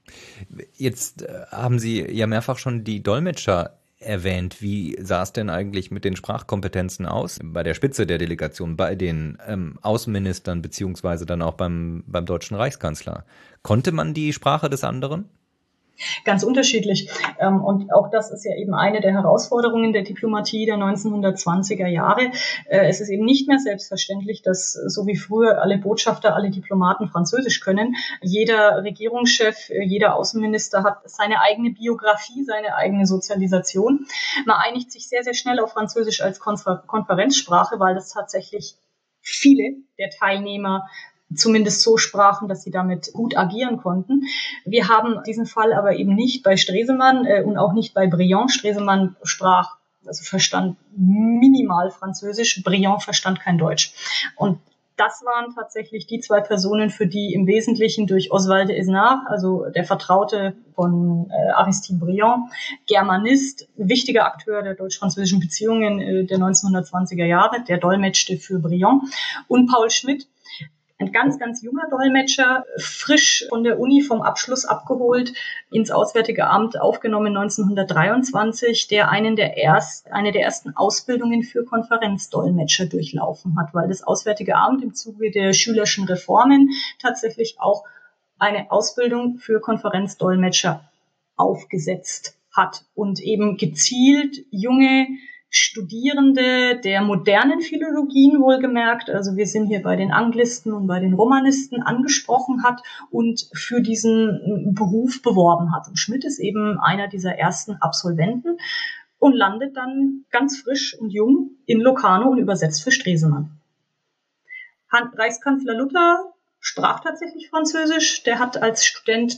Jetzt haben Sie ja mehrfach schon die Dolmetscher erwähnt. Wie sah es denn eigentlich mit den Sprachkompetenzen aus bei der Spitze der Delegation, bei den Außenministern beziehungsweise dann auch beim deutschen Reichskanzler? Konnte man die Sprache des anderen? Ganz unterschiedlich. Und auch das ist ja eben eine der Herausforderungen der Diplomatie der 1920er Jahre. Es ist eben nicht mehr selbstverständlich, dass so wie früher alle Botschafter, alle Diplomaten Französisch können. Jeder Regierungschef, jeder Außenminister hat seine eigene Biografie, seine eigene Sozialisation. Man einigt sich sehr, sehr schnell auf Französisch als Konferenzsprache, weil das tatsächlich viele der Teilnehmer zumindest so sprachen, dass sie damit gut agieren konnten. Wir haben diesen Fall aber eben nicht bei Stresemann und auch nicht bei Briand. Stresemann verstand minimal Französisch, Briand verstand kein Deutsch. Und Das waren tatsächlich die zwei Personen, für die im Wesentlichen durch Oswald de Esnard, also der Vertraute von Aristide Briand, Germanist, wichtiger Akteur der deutsch-französischen Beziehungen der 1920er Jahre, der dolmetschte für Briand, und Paul Schmidt, ein ganz, ganz junger Dolmetscher, frisch von der Uni vom Abschluss abgeholt, ins Auswärtige Amt aufgenommen 1923, der eine der ersten Ausbildungen für Konferenzdolmetscher durchlaufen hat, weil das Auswärtige Amt im Zuge der schülerschen Reformen tatsächlich auch eine Ausbildung für Konferenzdolmetscher aufgesetzt hat und eben gezielt junge Studierende der modernen Philologien wohlgemerkt, also wir sind hier bei den Anglisten und bei den Romanisten, angesprochen hat und für diesen Beruf beworben hat. Und Schmidt ist eben einer dieser ersten Absolventen und landet dann ganz frisch und jung in Locarno und übersetzt für Stresemann. Reichskanzler Luther sprach tatsächlich Französisch, der hat als Student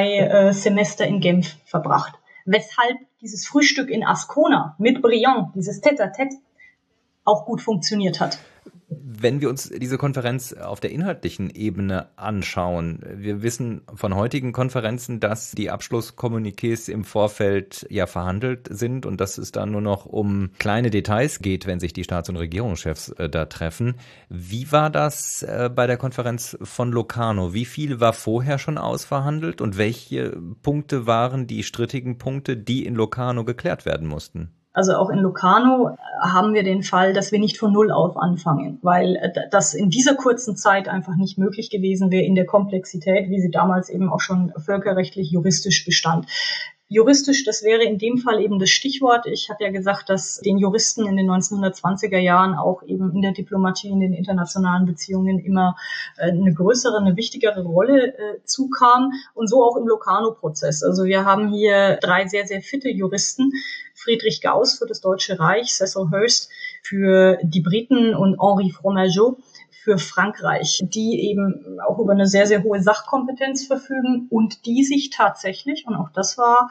2 Semester in Genf verbracht. Weshalb dieses Frühstück in Ascona mit Briand, dieses Tête-à-Tête, auch gut funktioniert hat. Wenn wir uns diese Konferenz auf der inhaltlichen Ebene anschauen, wir wissen von heutigen Konferenzen, dass die Abschlusskommuniqués im Vorfeld ja verhandelt sind und dass es dann nur noch um kleine Details geht, wenn sich die Staats- und Regierungschefs da treffen. Wie war das bei der Konferenz von Locarno? Wie viel war vorher schon ausverhandelt und welche Punkte waren die strittigen Punkte, die in Locarno geklärt werden mussten? Also auch in Locarno haben wir den Fall, dass wir nicht von Null auf anfangen, weil das in dieser kurzen Zeit einfach nicht möglich gewesen wäre in der Komplexität, wie sie damals eben auch schon völkerrechtlich juristisch bestand. Juristisch, das wäre in dem Fall eben das Stichwort. Ich habe ja gesagt, dass den Juristen in den 1920er Jahren auch eben in der Diplomatie, in den internationalen Beziehungen immer eine größere, eine wichtigere Rolle zukam und so auch im Locarno-Prozess. Also wir haben hier 3 sehr, sehr fitte Juristen, Friedrich Gauss für das Deutsche Reich, Cecil Hurst für die Briten und Henri Fromageau für Frankreich, die eben auch über eine sehr, sehr hohe Sachkompetenz verfügen und die sich tatsächlich, und auch das war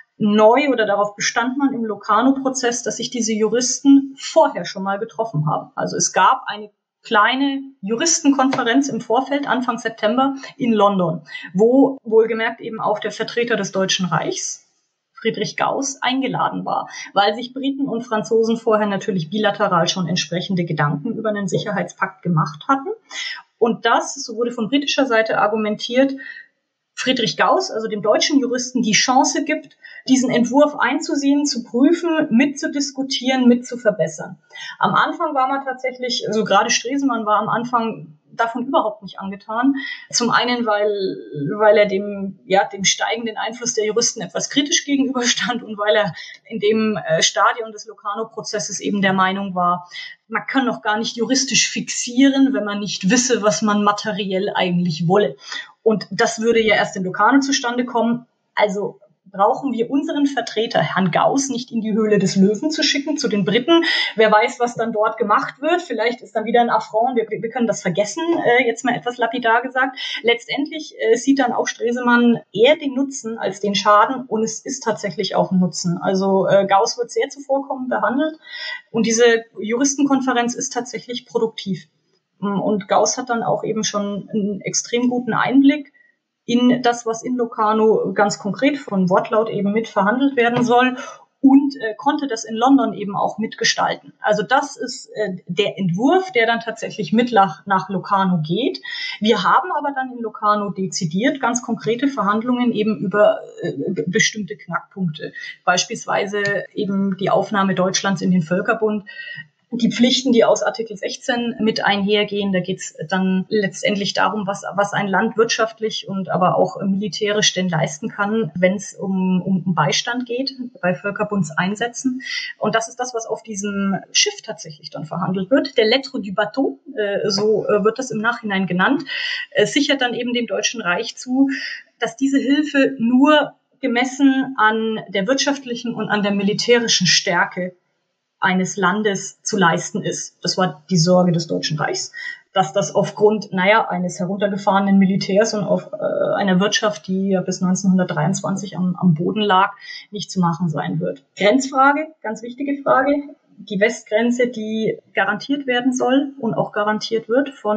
neu oder darauf bestand man im Locarno-Prozess, dass sich diese Juristen vorher schon mal getroffen haben. Also es gab eine kleine Juristenkonferenz im Vorfeld, Anfang September in London, wo wohlgemerkt eben auch der Vertreter des Deutschen Reichs, Friedrich Gauss, eingeladen war, weil sich Briten und Franzosen vorher natürlich bilateral schon entsprechende Gedanken über einen Sicherheitspakt gemacht hatten. Und das, so wurde von britischer Seite argumentiert, Friedrich Gauss, also dem deutschen Juristen, die Chance gibt, diesen Entwurf einzusehen, zu prüfen, mitzudiskutieren, mitzuverbessern. Am Anfang war man tatsächlich, also gerade Stresemann war am Anfang davon überhaupt nicht angetan. Zum einen, weil er dem steigenden Einfluss der Juristen etwas kritisch gegenüberstand und weil er in dem Stadium des Locarno-Prozesses eben der Meinung war, man kann noch gar nicht juristisch fixieren, wenn man nicht wisse, was man materiell eigentlich wolle. Und das würde ja erst in Locarno zustande kommen. Also brauchen wir unseren Vertreter, Herrn Gauss, nicht in die Höhle des Löwen zu schicken, zu den Briten. Wer weiß, was dann dort gemacht wird. Vielleicht ist dann wieder ein Affront. Wir können das vergessen, jetzt mal etwas lapidar gesagt. Letztendlich sieht dann auch Stresemann eher den Nutzen als den Schaden. Und es ist tatsächlich auch ein Nutzen. Also Gauss wird sehr zuvorkommend behandelt. Und diese Juristenkonferenz ist tatsächlich produktiv. Und Gauss hat dann auch eben schon einen extrem guten Einblick in das, was in Locarno ganz konkret von Wortlaut eben mit verhandelt werden soll und konnte das in London eben auch mitgestalten. Also das ist der Entwurf, der dann tatsächlich mit nach Locarno geht. Wir haben aber dann in Locarno dezidiert ganz konkrete Verhandlungen eben über bestimmte Knackpunkte. Beispielsweise eben die Aufnahme Deutschlands in den Völkerbund, die Pflichten, die aus Artikel 16 mit einhergehen. Da geht es dann letztendlich darum, was ein Land wirtschaftlich und aber auch militärisch denn leisten kann, wenn es um Beistand geht bei Völkerbundseinsätzen. Und das ist das, was auf diesem Schiff tatsächlich dann verhandelt wird. Der Lettre du Bateau, so wird das im Nachhinein genannt, sichert dann eben dem Deutschen Reich zu, dass diese Hilfe nur gemessen an der wirtschaftlichen und an der militärischen Stärke eines Landes zu leisten ist. Das war die Sorge des Deutschen Reichs. Dass das aufgrund, eines heruntergefahrenen Militärs und auf einer Wirtschaft, die ja bis 1923 am Boden lag, nicht zu machen sein wird. Grenzfrage, ganz wichtige Frage. Die Westgrenze, die garantiert werden soll und auch garantiert wird von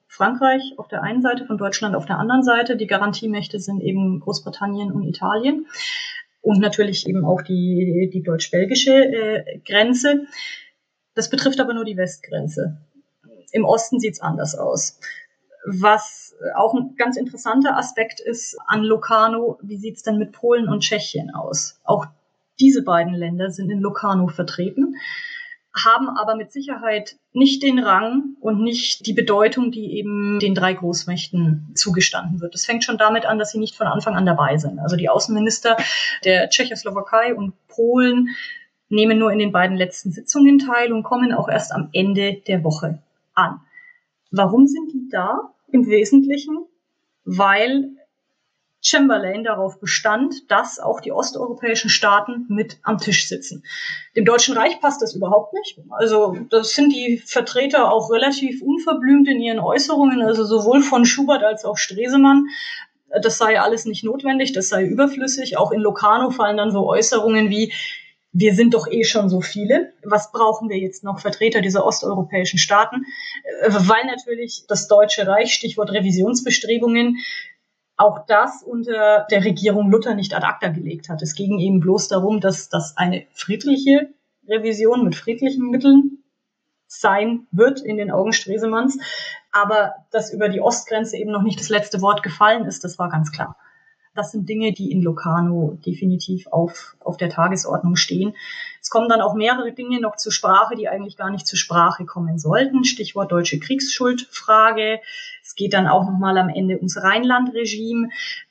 Frankreich auf der einen Seite, von Deutschland auf der anderen Seite. Die Garantiemächte sind eben Großbritannien und Italien und natürlich eben auch die deutsch-belgische Grenze. Das betrifft aber nur die Westgrenze. Im Osten sieht's anders aus. Was auch ein ganz interessanter Aspekt ist an Locarno, wie sieht's denn mit Polen und Tschechien aus? Auch diese beiden Länder sind in Locarno vertreten, haben aber mit Sicherheit nicht den Rang und nicht die Bedeutung, die eben den 3 Großmächten zugestanden wird. Das fängt schon damit an, dass sie nicht von Anfang an dabei sind. Also die Außenminister der Tschechoslowakei und Polen nehmen nur in den beiden letzten Sitzungen teil und kommen auch erst am Ende der Woche an. Warum sind die da? Im Wesentlichen, weil Chamberlain darauf bestand, dass auch die osteuropäischen Staaten mit am Tisch sitzen. Dem Deutschen Reich passt das überhaupt nicht. Also das sind die Vertreter auch relativ unverblümt in ihren Äußerungen, also sowohl von Schubert als auch Stresemann. Das sei alles nicht notwendig, das sei überflüssig. Auch in Locarno fallen dann so Äußerungen wie: Wir sind doch eh schon so viele. Was brauchen wir jetzt noch Vertreter dieser osteuropäischen Staaten? Weil natürlich das Deutsche Reich, Stichwort Revisionsbestrebungen, auch das unter der Regierung Luther nicht ad acta gelegt hat. Es ging eben bloß darum, dass das eine friedliche Revision mit friedlichen Mitteln sein wird in den Augen Stresemanns. Aber dass über die Ostgrenze eben noch nicht das letzte Wort gefallen ist, das war ganz klar. Das sind Dinge, die in Locarno definitiv auf der Tagesordnung stehen. Es kommen dann auch mehrere Dinge noch zur Sprache, die eigentlich gar nicht zur Sprache kommen sollten. Stichwort deutsche Kriegsschuldfrage. Es geht dann auch nochmal am Ende ums Rheinlandregime.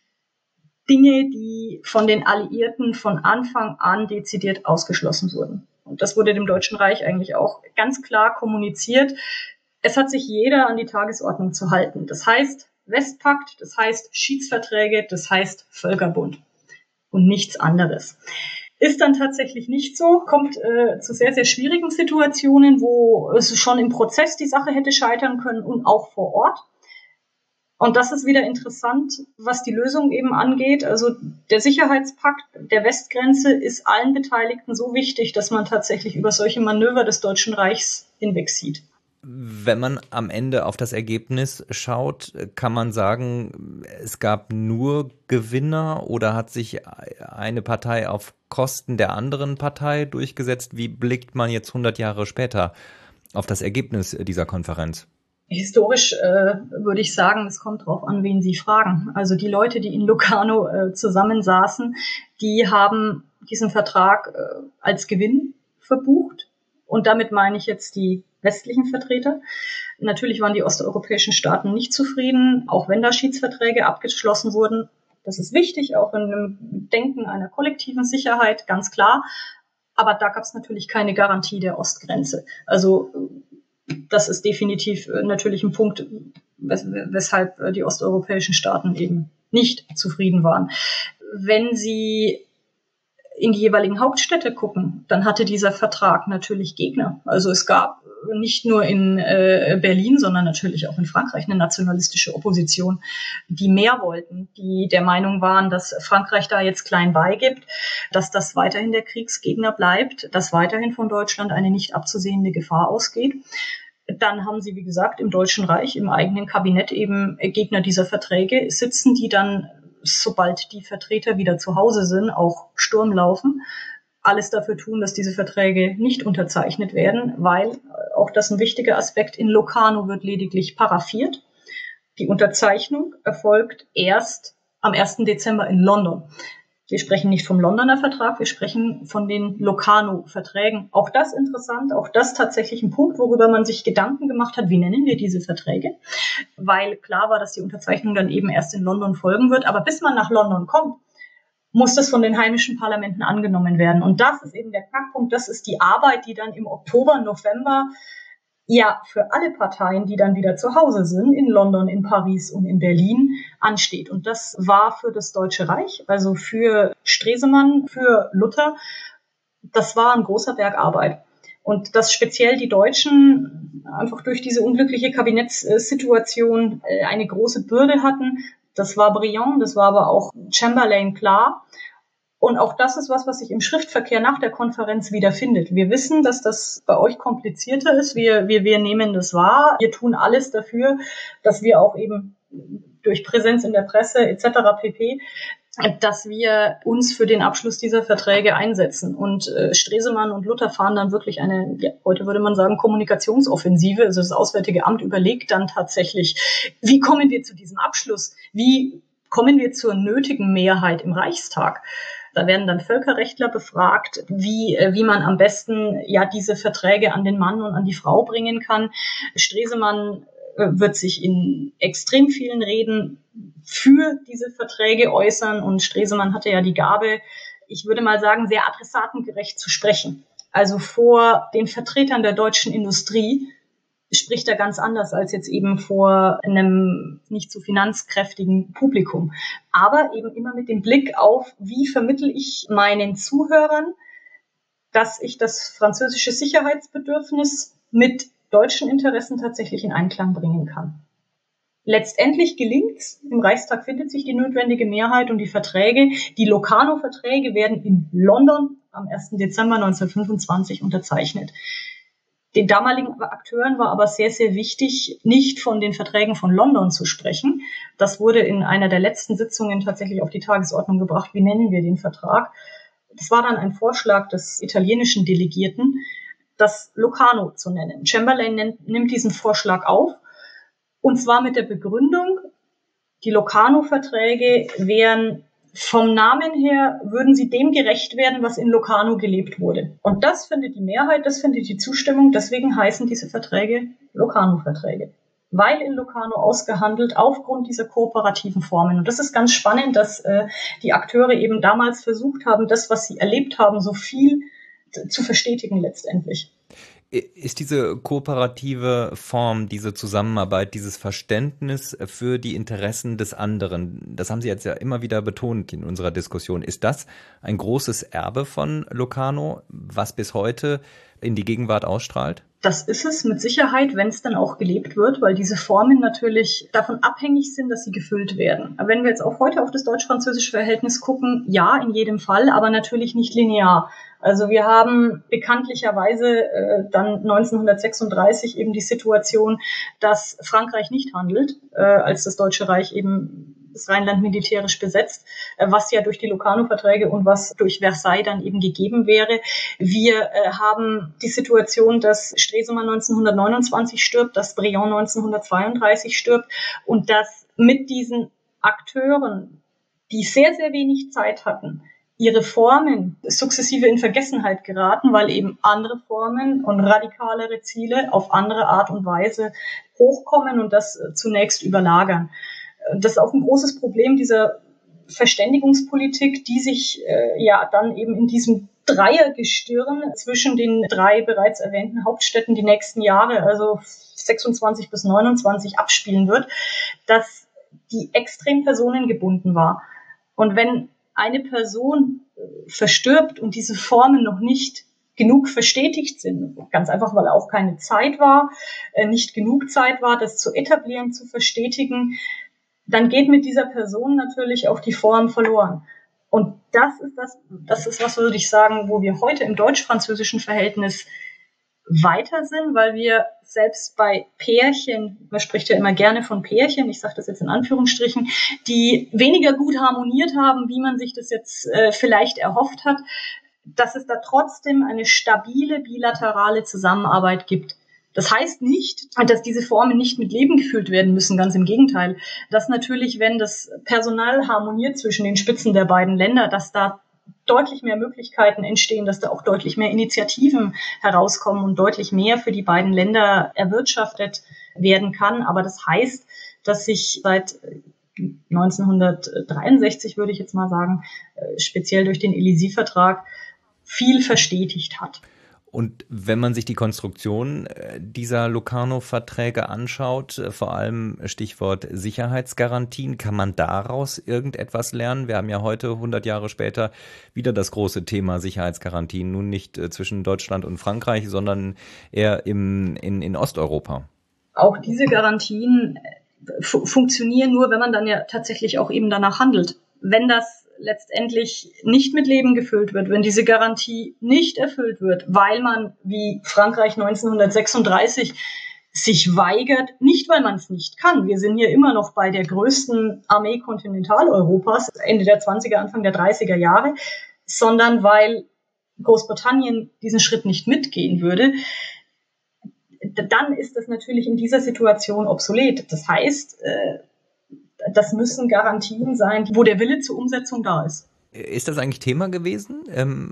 Dinge, die von den Alliierten von Anfang an dezidiert ausgeschlossen wurden. Und das wurde dem Deutschen Reich eigentlich auch ganz klar kommuniziert. Es hat sich jeder an die Tagesordnung zu halten. Das heißt Westpakt, das heißt Schiedsverträge, das heißt Völkerbund und nichts anderes. Ist dann tatsächlich nicht so, kommt zu sehr, sehr schwierigen Situationen, wo es schon im Prozess die Sache hätte scheitern können und auch vor Ort. Und das ist wieder interessant, was die Lösung eben angeht. Also der Sicherheitspakt der Westgrenze ist allen Beteiligten so wichtig, dass man tatsächlich über solche Manöver des Deutschen Reichs hinwegsieht. Wenn man am Ende auf das Ergebnis schaut, kann man sagen, es gab nur Gewinner oder hat sich eine Partei auf Kosten der anderen Partei durchgesetzt? Wie blickt man jetzt 100 Jahre später auf das Ergebnis dieser Konferenz? Historisch würde ich sagen, es kommt drauf an, wen Sie fragen. Also die Leute, die in Locarno zusammensaßen, die haben diesen Vertrag als Gewinn verbucht. Und damit meine ich jetzt die westlichen Vertreter. Natürlich waren die osteuropäischen Staaten nicht zufrieden, auch wenn da Schiedsverträge abgeschlossen wurden. Das ist wichtig, auch in einem Denken einer kollektiven Sicherheit, ganz klar. Aber da gab es natürlich keine Garantie der Ostgrenze. Also das ist definitiv natürlich ein Punkt, weshalb die osteuropäischen Staaten eben nicht zufrieden waren. Wenn Sie in die jeweiligen Hauptstädte gucken, dann hatte dieser Vertrag natürlich Gegner. Also es gab nicht nur in Berlin, sondern natürlich auch in Frankreich eine nationalistische Opposition, die mehr wollten, die der Meinung waren, dass Frankreich da jetzt klein beigibt, dass das weiterhin der Kriegsgegner bleibt, dass weiterhin von Deutschland eine nicht abzusehende Gefahr ausgeht. Dann haben sie, wie gesagt, im Deutschen Reich, im eigenen Kabinett eben Gegner dieser Verträge sitzen, die dann, sobald die Vertreter wieder zu Hause sind, auch Sturm laufen, alles dafür tun, dass diese Verträge nicht unterzeichnet werden, weil, auch das ein wichtiger Aspekt, in Locarno wird lediglich paraphiert. Die Unterzeichnung erfolgt erst am 1. Dezember in London. Wir sprechen nicht vom Londoner Vertrag, wir sprechen von den Locarno-Verträgen. Auch das interessant, auch das tatsächlich ein Punkt, worüber man sich Gedanken gemacht hat, wie nennen wir diese Verträge? Weil klar war, dass die Unterzeichnung dann eben erst in London folgen wird. Aber bis man nach London kommt, muss das von den heimischen Parlamenten angenommen werden. Und das ist eben der Knackpunkt, das ist die Arbeit, die dann im Oktober, November ja für alle Parteien, die dann wieder zu Hause sind, in London, in Paris und in Berlin, ansteht. Und das war für das Deutsche Reich, also für Stresemann, für Luther, das war ein großer Berg Arbeit. Und dass speziell die Deutschen einfach durch diese unglückliche Kabinettssituation eine große Bürde hatten, das war Briand, das war aber auch Chamberlain klar. Und auch das ist was sich im Schriftverkehr nach der Konferenz wiederfindet. Wir wissen, dass das bei euch komplizierter ist. Wir nehmen das wahr. Wir tun alles dafür, dass wir auch eben durch Präsenz in der Presse etc. pp., dass wir uns für den Abschluss dieser Verträge einsetzen. Und Stresemann und Luther fahren dann wirklich eine, ja, heute würde man sagen, Kommunikationsoffensive. Also das Auswärtige Amt überlegt dann tatsächlich, wie kommen wir zu diesem Abschluss? Wie kommen wir zur nötigen Mehrheit im Reichstag? Da werden dann Völkerrechtler befragt, wie man am besten ja diese Verträge an den Mann und an die Frau bringen kann. Stresemann wird sich in extrem vielen Reden für diese Verträge äußern und Stresemann hatte ja die Gabe, ich würde mal sagen, sehr adressatengerecht zu sprechen. Also vor den Vertretern der deutschen Industrie spricht er ganz anders als jetzt eben vor einem nicht so finanzkräftigen Publikum. Aber eben immer mit dem Blick auf, wie vermittle ich meinen Zuhörern, dass ich das französische Sicherheitsbedürfnis mit deutschen Interessen tatsächlich in Einklang bringen kann. Letztendlich gelingt's. Im Reichstag findet sich die notwendige Mehrheit und die Verträge, die Locarno-Verträge werden in London am 1. Dezember 1925 unterzeichnet. Den damaligen Akteuren war aber sehr, sehr wichtig, nicht von den Verträgen von London zu sprechen. Das wurde in einer der letzten Sitzungen tatsächlich auf die Tagesordnung gebracht. Wie nennen wir den Vertrag? Das war dann ein Vorschlag des italienischen Delegierten, das Locarno zu nennen. Chamberlain nimmt diesen Vorschlag auf, und zwar mit der Begründung, die Locarno-Verträge wären vom Namen her, würden sie dem gerecht werden, was in Locarno gelebt wurde. Und das findet die Mehrheit, das findet die Zustimmung, deswegen heißen diese Verträge Locarno-Verträge. Weil in Locarno ausgehandelt aufgrund dieser kooperativen Formen. Und das ist ganz spannend, dass die Akteure eben damals versucht haben, das, was sie erlebt haben, so viel zu verstetigen letztendlich. Ist diese kooperative Form, diese Zusammenarbeit, dieses Verständnis für die Interessen des anderen, das haben Sie jetzt ja immer wieder betont in unserer Diskussion, ist das ein großes Erbe von Locarno, was bis heute in die Gegenwart ausstrahlt? Das ist es mit Sicherheit, wenn es dann auch gelebt wird, weil diese Formen natürlich davon abhängig sind, dass sie gefüllt werden. Aber wenn wir jetzt auch heute auf das deutsch-französische Verhältnis gucken, ja, in jedem Fall, aber natürlich nicht linear. Also wir haben bekanntlicherweise dann 1936 eben die Situation, dass Frankreich nicht handelt, als das Deutsche Reich eben das Rheinland militärisch besetzt, was ja durch die Locarno-Verträge und was durch Versailles dann eben gegeben wäre. Wir haben die Situation, dass Stresemann 1929 stirbt, dass Briand 1932 stirbt und dass mit diesen Akteuren, die sehr, sehr wenig Zeit hatten, ihre Formen sukzessive in Vergessenheit geraten, weil eben andere Formen und radikalere Ziele auf andere Art und Weise hochkommen und das zunächst überlagern. Das ist auch ein großes Problem dieser Verständigungspolitik, die sich ja dann eben in diesem Dreiergestirn zwischen den drei bereits erwähnten Hauptstädten die nächsten Jahre, also 26 bis 29, abspielen wird, dass die extrem personengebunden war. Und wenn eine Person verstirbt und diese Formen noch nicht genug verstetigt sind, ganz einfach, weil auch keine Zeit war, nicht genug Zeit war, das zu etablieren, zu verstetigen, dann geht mit dieser Person natürlich auch die Form verloren. Und das ist was, würde ich sagen, wo wir heute im deutsch-französischen Verhältnis weiter sind, weil wir selbst bei Pärchen, man spricht ja immer gerne von Pärchen, ich sage das jetzt in Anführungsstrichen, die weniger gut harmoniert haben, wie man sich das jetzt vielleicht erhofft hat, dass es da trotzdem eine stabile bilaterale Zusammenarbeit gibt. Das heißt nicht, dass diese Formen nicht mit Leben gefüllt werden müssen, ganz im Gegenteil. Dass natürlich, wenn das Personal harmoniert zwischen den Spitzen der beiden Länder, dass da deutlich mehr Möglichkeiten entstehen, dass da auch deutlich mehr Initiativen herauskommen und deutlich mehr für die beiden Länder erwirtschaftet werden kann. Aber das heißt, dass sich seit 1963, würde ich jetzt mal sagen, speziell durch den Élysée-Vertrag viel verstetigt hat. Und wenn man sich die Konstruktion dieser Locarno-Verträge anschaut, vor allem Stichwort Sicherheitsgarantien, kann man daraus irgendetwas lernen? Wir haben ja heute, 100 Jahre später, wieder das große Thema Sicherheitsgarantien, nun nicht zwischen Deutschland und Frankreich, sondern eher in Osteuropa. Auch diese Garantien funktionieren nur, wenn man dann ja tatsächlich auch eben danach handelt. Wenn das letztendlich nicht mit Leben gefüllt wird, wenn diese Garantie nicht erfüllt wird, weil man wie Frankreich 1936 sich weigert, nicht weil man es nicht kann. Wir sind hier immer noch bei der größten Armee Kontinentaleuropas, Ende der 20er, Anfang der 30er Jahre, sondern weil Großbritannien diesen Schritt nicht mitgehen würde. Dann ist das natürlich in dieser Situation obsolet. Das heißt, das müssen Garantien sein, wo der Wille zur Umsetzung da ist. Ist das eigentlich Thema gewesen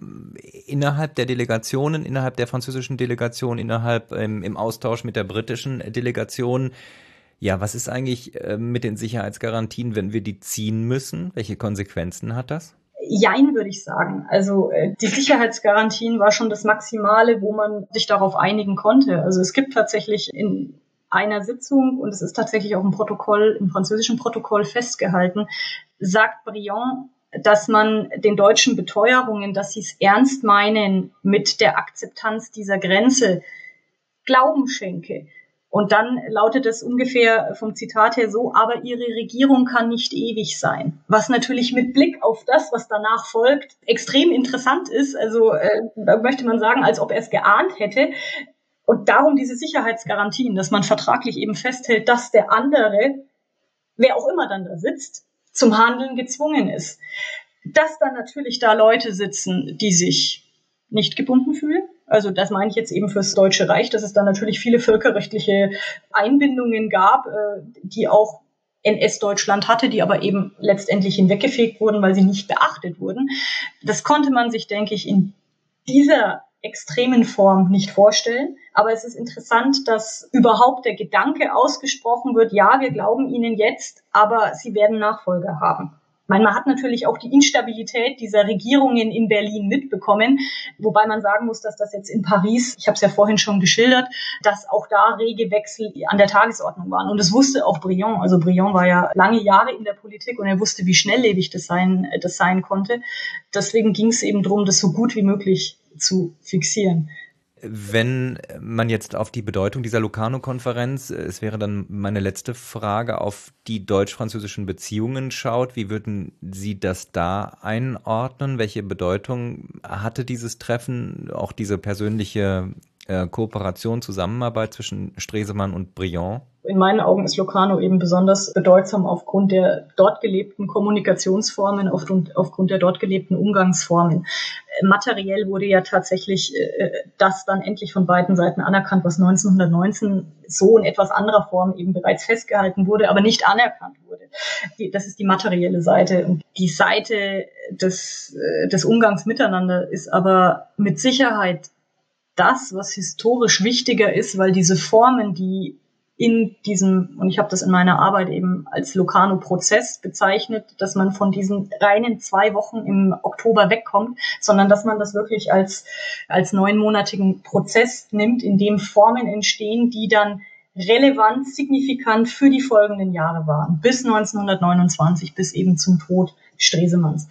innerhalb der Delegationen, innerhalb der französischen Delegation, innerhalb im Austausch mit der britischen Delegation? Ja, was ist eigentlich mit den Sicherheitsgarantien, wenn wir die ziehen müssen? Welche Konsequenzen hat das? Jein, würde ich sagen. Also die Sicherheitsgarantien war schon das Maximale, wo man sich darauf einigen konnte. Also es gibt tatsächlich in einer Sitzung, und es ist tatsächlich auch im französischen Protokoll festgehalten, sagt Briand, dass man den deutschen Beteuerungen, dass sie es ernst meinen mit der Akzeptanz dieser Grenze, Glauben schenke. Und dann lautet es ungefähr vom Zitat her so, aber ihre Regierung kann nicht ewig sein. Was natürlich mit Blick auf das, was danach folgt, extrem interessant ist. Also da möchte man sagen, als ob er es geahnt hätte. Und darum diese Sicherheitsgarantien, dass man vertraglich eben festhält, dass der andere, wer auch immer dann da sitzt, zum Handeln gezwungen ist. Dass dann natürlich da Leute sitzen, die sich nicht gebunden fühlen. Also das meine ich jetzt eben fürs Deutsche Reich, dass es da natürlich viele völkerrechtliche Einbindungen gab, die auch NS-Deutschland hatte, die aber eben letztendlich hinweggefegt wurden, weil sie nicht beachtet wurden. Das konnte man sich, denke ich, in dieser extremen Form nicht vorstellen. Aber es ist interessant, dass überhaupt der Gedanke ausgesprochen wird, ja, wir glauben Ihnen jetzt, aber Sie werden Nachfolger haben. Ich meine, man hat natürlich auch die Instabilität dieser Regierungen in Berlin mitbekommen, wobei man sagen muss, dass das jetzt in Paris, ich habe es ja vorhin schon geschildert, dass auch da rege Wechsel an der Tagesordnung waren. Und das wusste auch Briand. Also Briand war ja lange Jahre in der Politik und er wusste, wie schnelllebig das sein konnte. Deswegen ging es eben darum, das so gut wie möglich zu fixieren. Wenn man jetzt auf die Bedeutung dieser Locarno-Konferenz, es wäre dann meine letzte Frage, auf die deutsch-französischen Beziehungen schaut, wie würden Sie das da einordnen? Welche Bedeutung hatte dieses Treffen, auch diese persönliche Kooperation, Zusammenarbeit zwischen Stresemann und Briand? In meinen Augen ist Locarno eben besonders bedeutsam aufgrund der dort gelebten Kommunikationsformen, aufgrund der dort gelebten Umgangsformen. Materiell wurde ja tatsächlich das dann endlich von beiden Seiten anerkannt, was 1919 so in etwas anderer Form eben bereits festgehalten wurde, aber nicht anerkannt wurde. Das ist die materielle Seite. Und die Seite des Umgangs miteinander ist aber mit Sicherheit das, was historisch wichtiger ist, weil diese Formen, die in diesem, und ich habe das in meiner Arbeit eben als Locarno-Prozess bezeichnet, dass man von diesen reinen 2 Wochen im Oktober wegkommt, sondern dass man das wirklich als 9-monatigen Prozess nimmt, in dem Formen entstehen, die dann relevant, signifikant für die folgenden Jahre waren, bis 1929, bis eben zum Tod Stresemanns.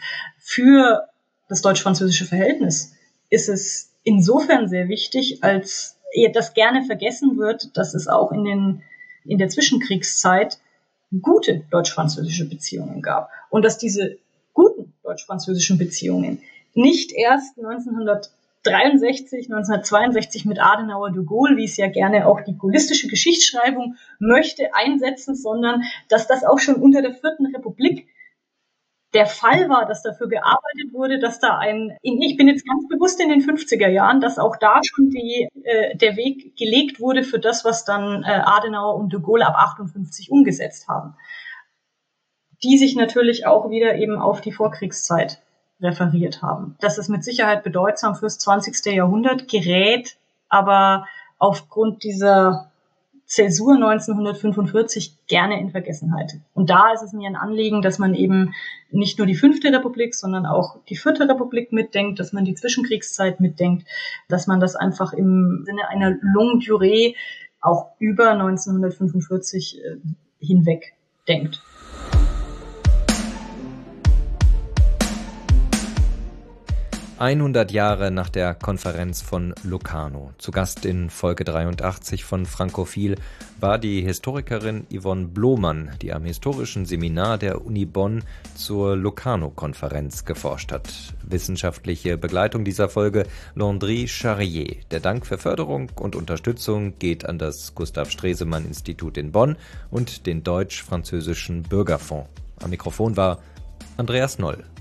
Für das deutsch-französische Verhältnis ist es insofern sehr wichtig, als das gerne vergessen wird, dass es auch in der Zwischenkriegszeit gute deutsch-französische Beziehungen gab. Und dass diese guten deutsch-französischen Beziehungen nicht erst 1963, 1962 mit Adenauer, de Gaulle, wie es ja gerne auch die gaullistische Geschichtsschreibung möchte, einsetzen, sondern dass das auch schon unter der 4. Republik der Fall war, dass dafür gearbeitet wurde, dass da ich bin jetzt ganz bewusst in den 50er Jahren, dass auch da schon der Weg gelegt wurde für das, was dann Adenauer und de Gaulle ab 58 umgesetzt haben. Die sich natürlich auch wieder eben auf die Vorkriegszeit referiert haben. Das ist mit Sicherheit bedeutsam fürs 20. Jahrhundert, gerät aber aufgrund dieser Zäsur 1945 gerne in Vergessenheit. Und da ist es mir ein Anliegen, dass man eben nicht nur die 5. Republik, sondern auch die 4. Republik mitdenkt, dass man die Zwischenkriegszeit mitdenkt, dass man das einfach im Sinne einer longue durée auch über 1945 hinweg denkt. 100 Jahre nach der Konferenz von Locarno. Zu Gast in Folge 83 von Frankophil war die Historikerin Yvonne Blomann, die am historischen Seminar der Uni Bonn zur Locarno-Konferenz geforscht hat. Wissenschaftliche Begleitung dieser Folge Landry Charrier. Der Dank für Förderung und Unterstützung geht an das Gustav Stresemann-Institut in Bonn und den Deutsch-Französischen Bürgerfonds. Am Mikrofon war Andreas Noll.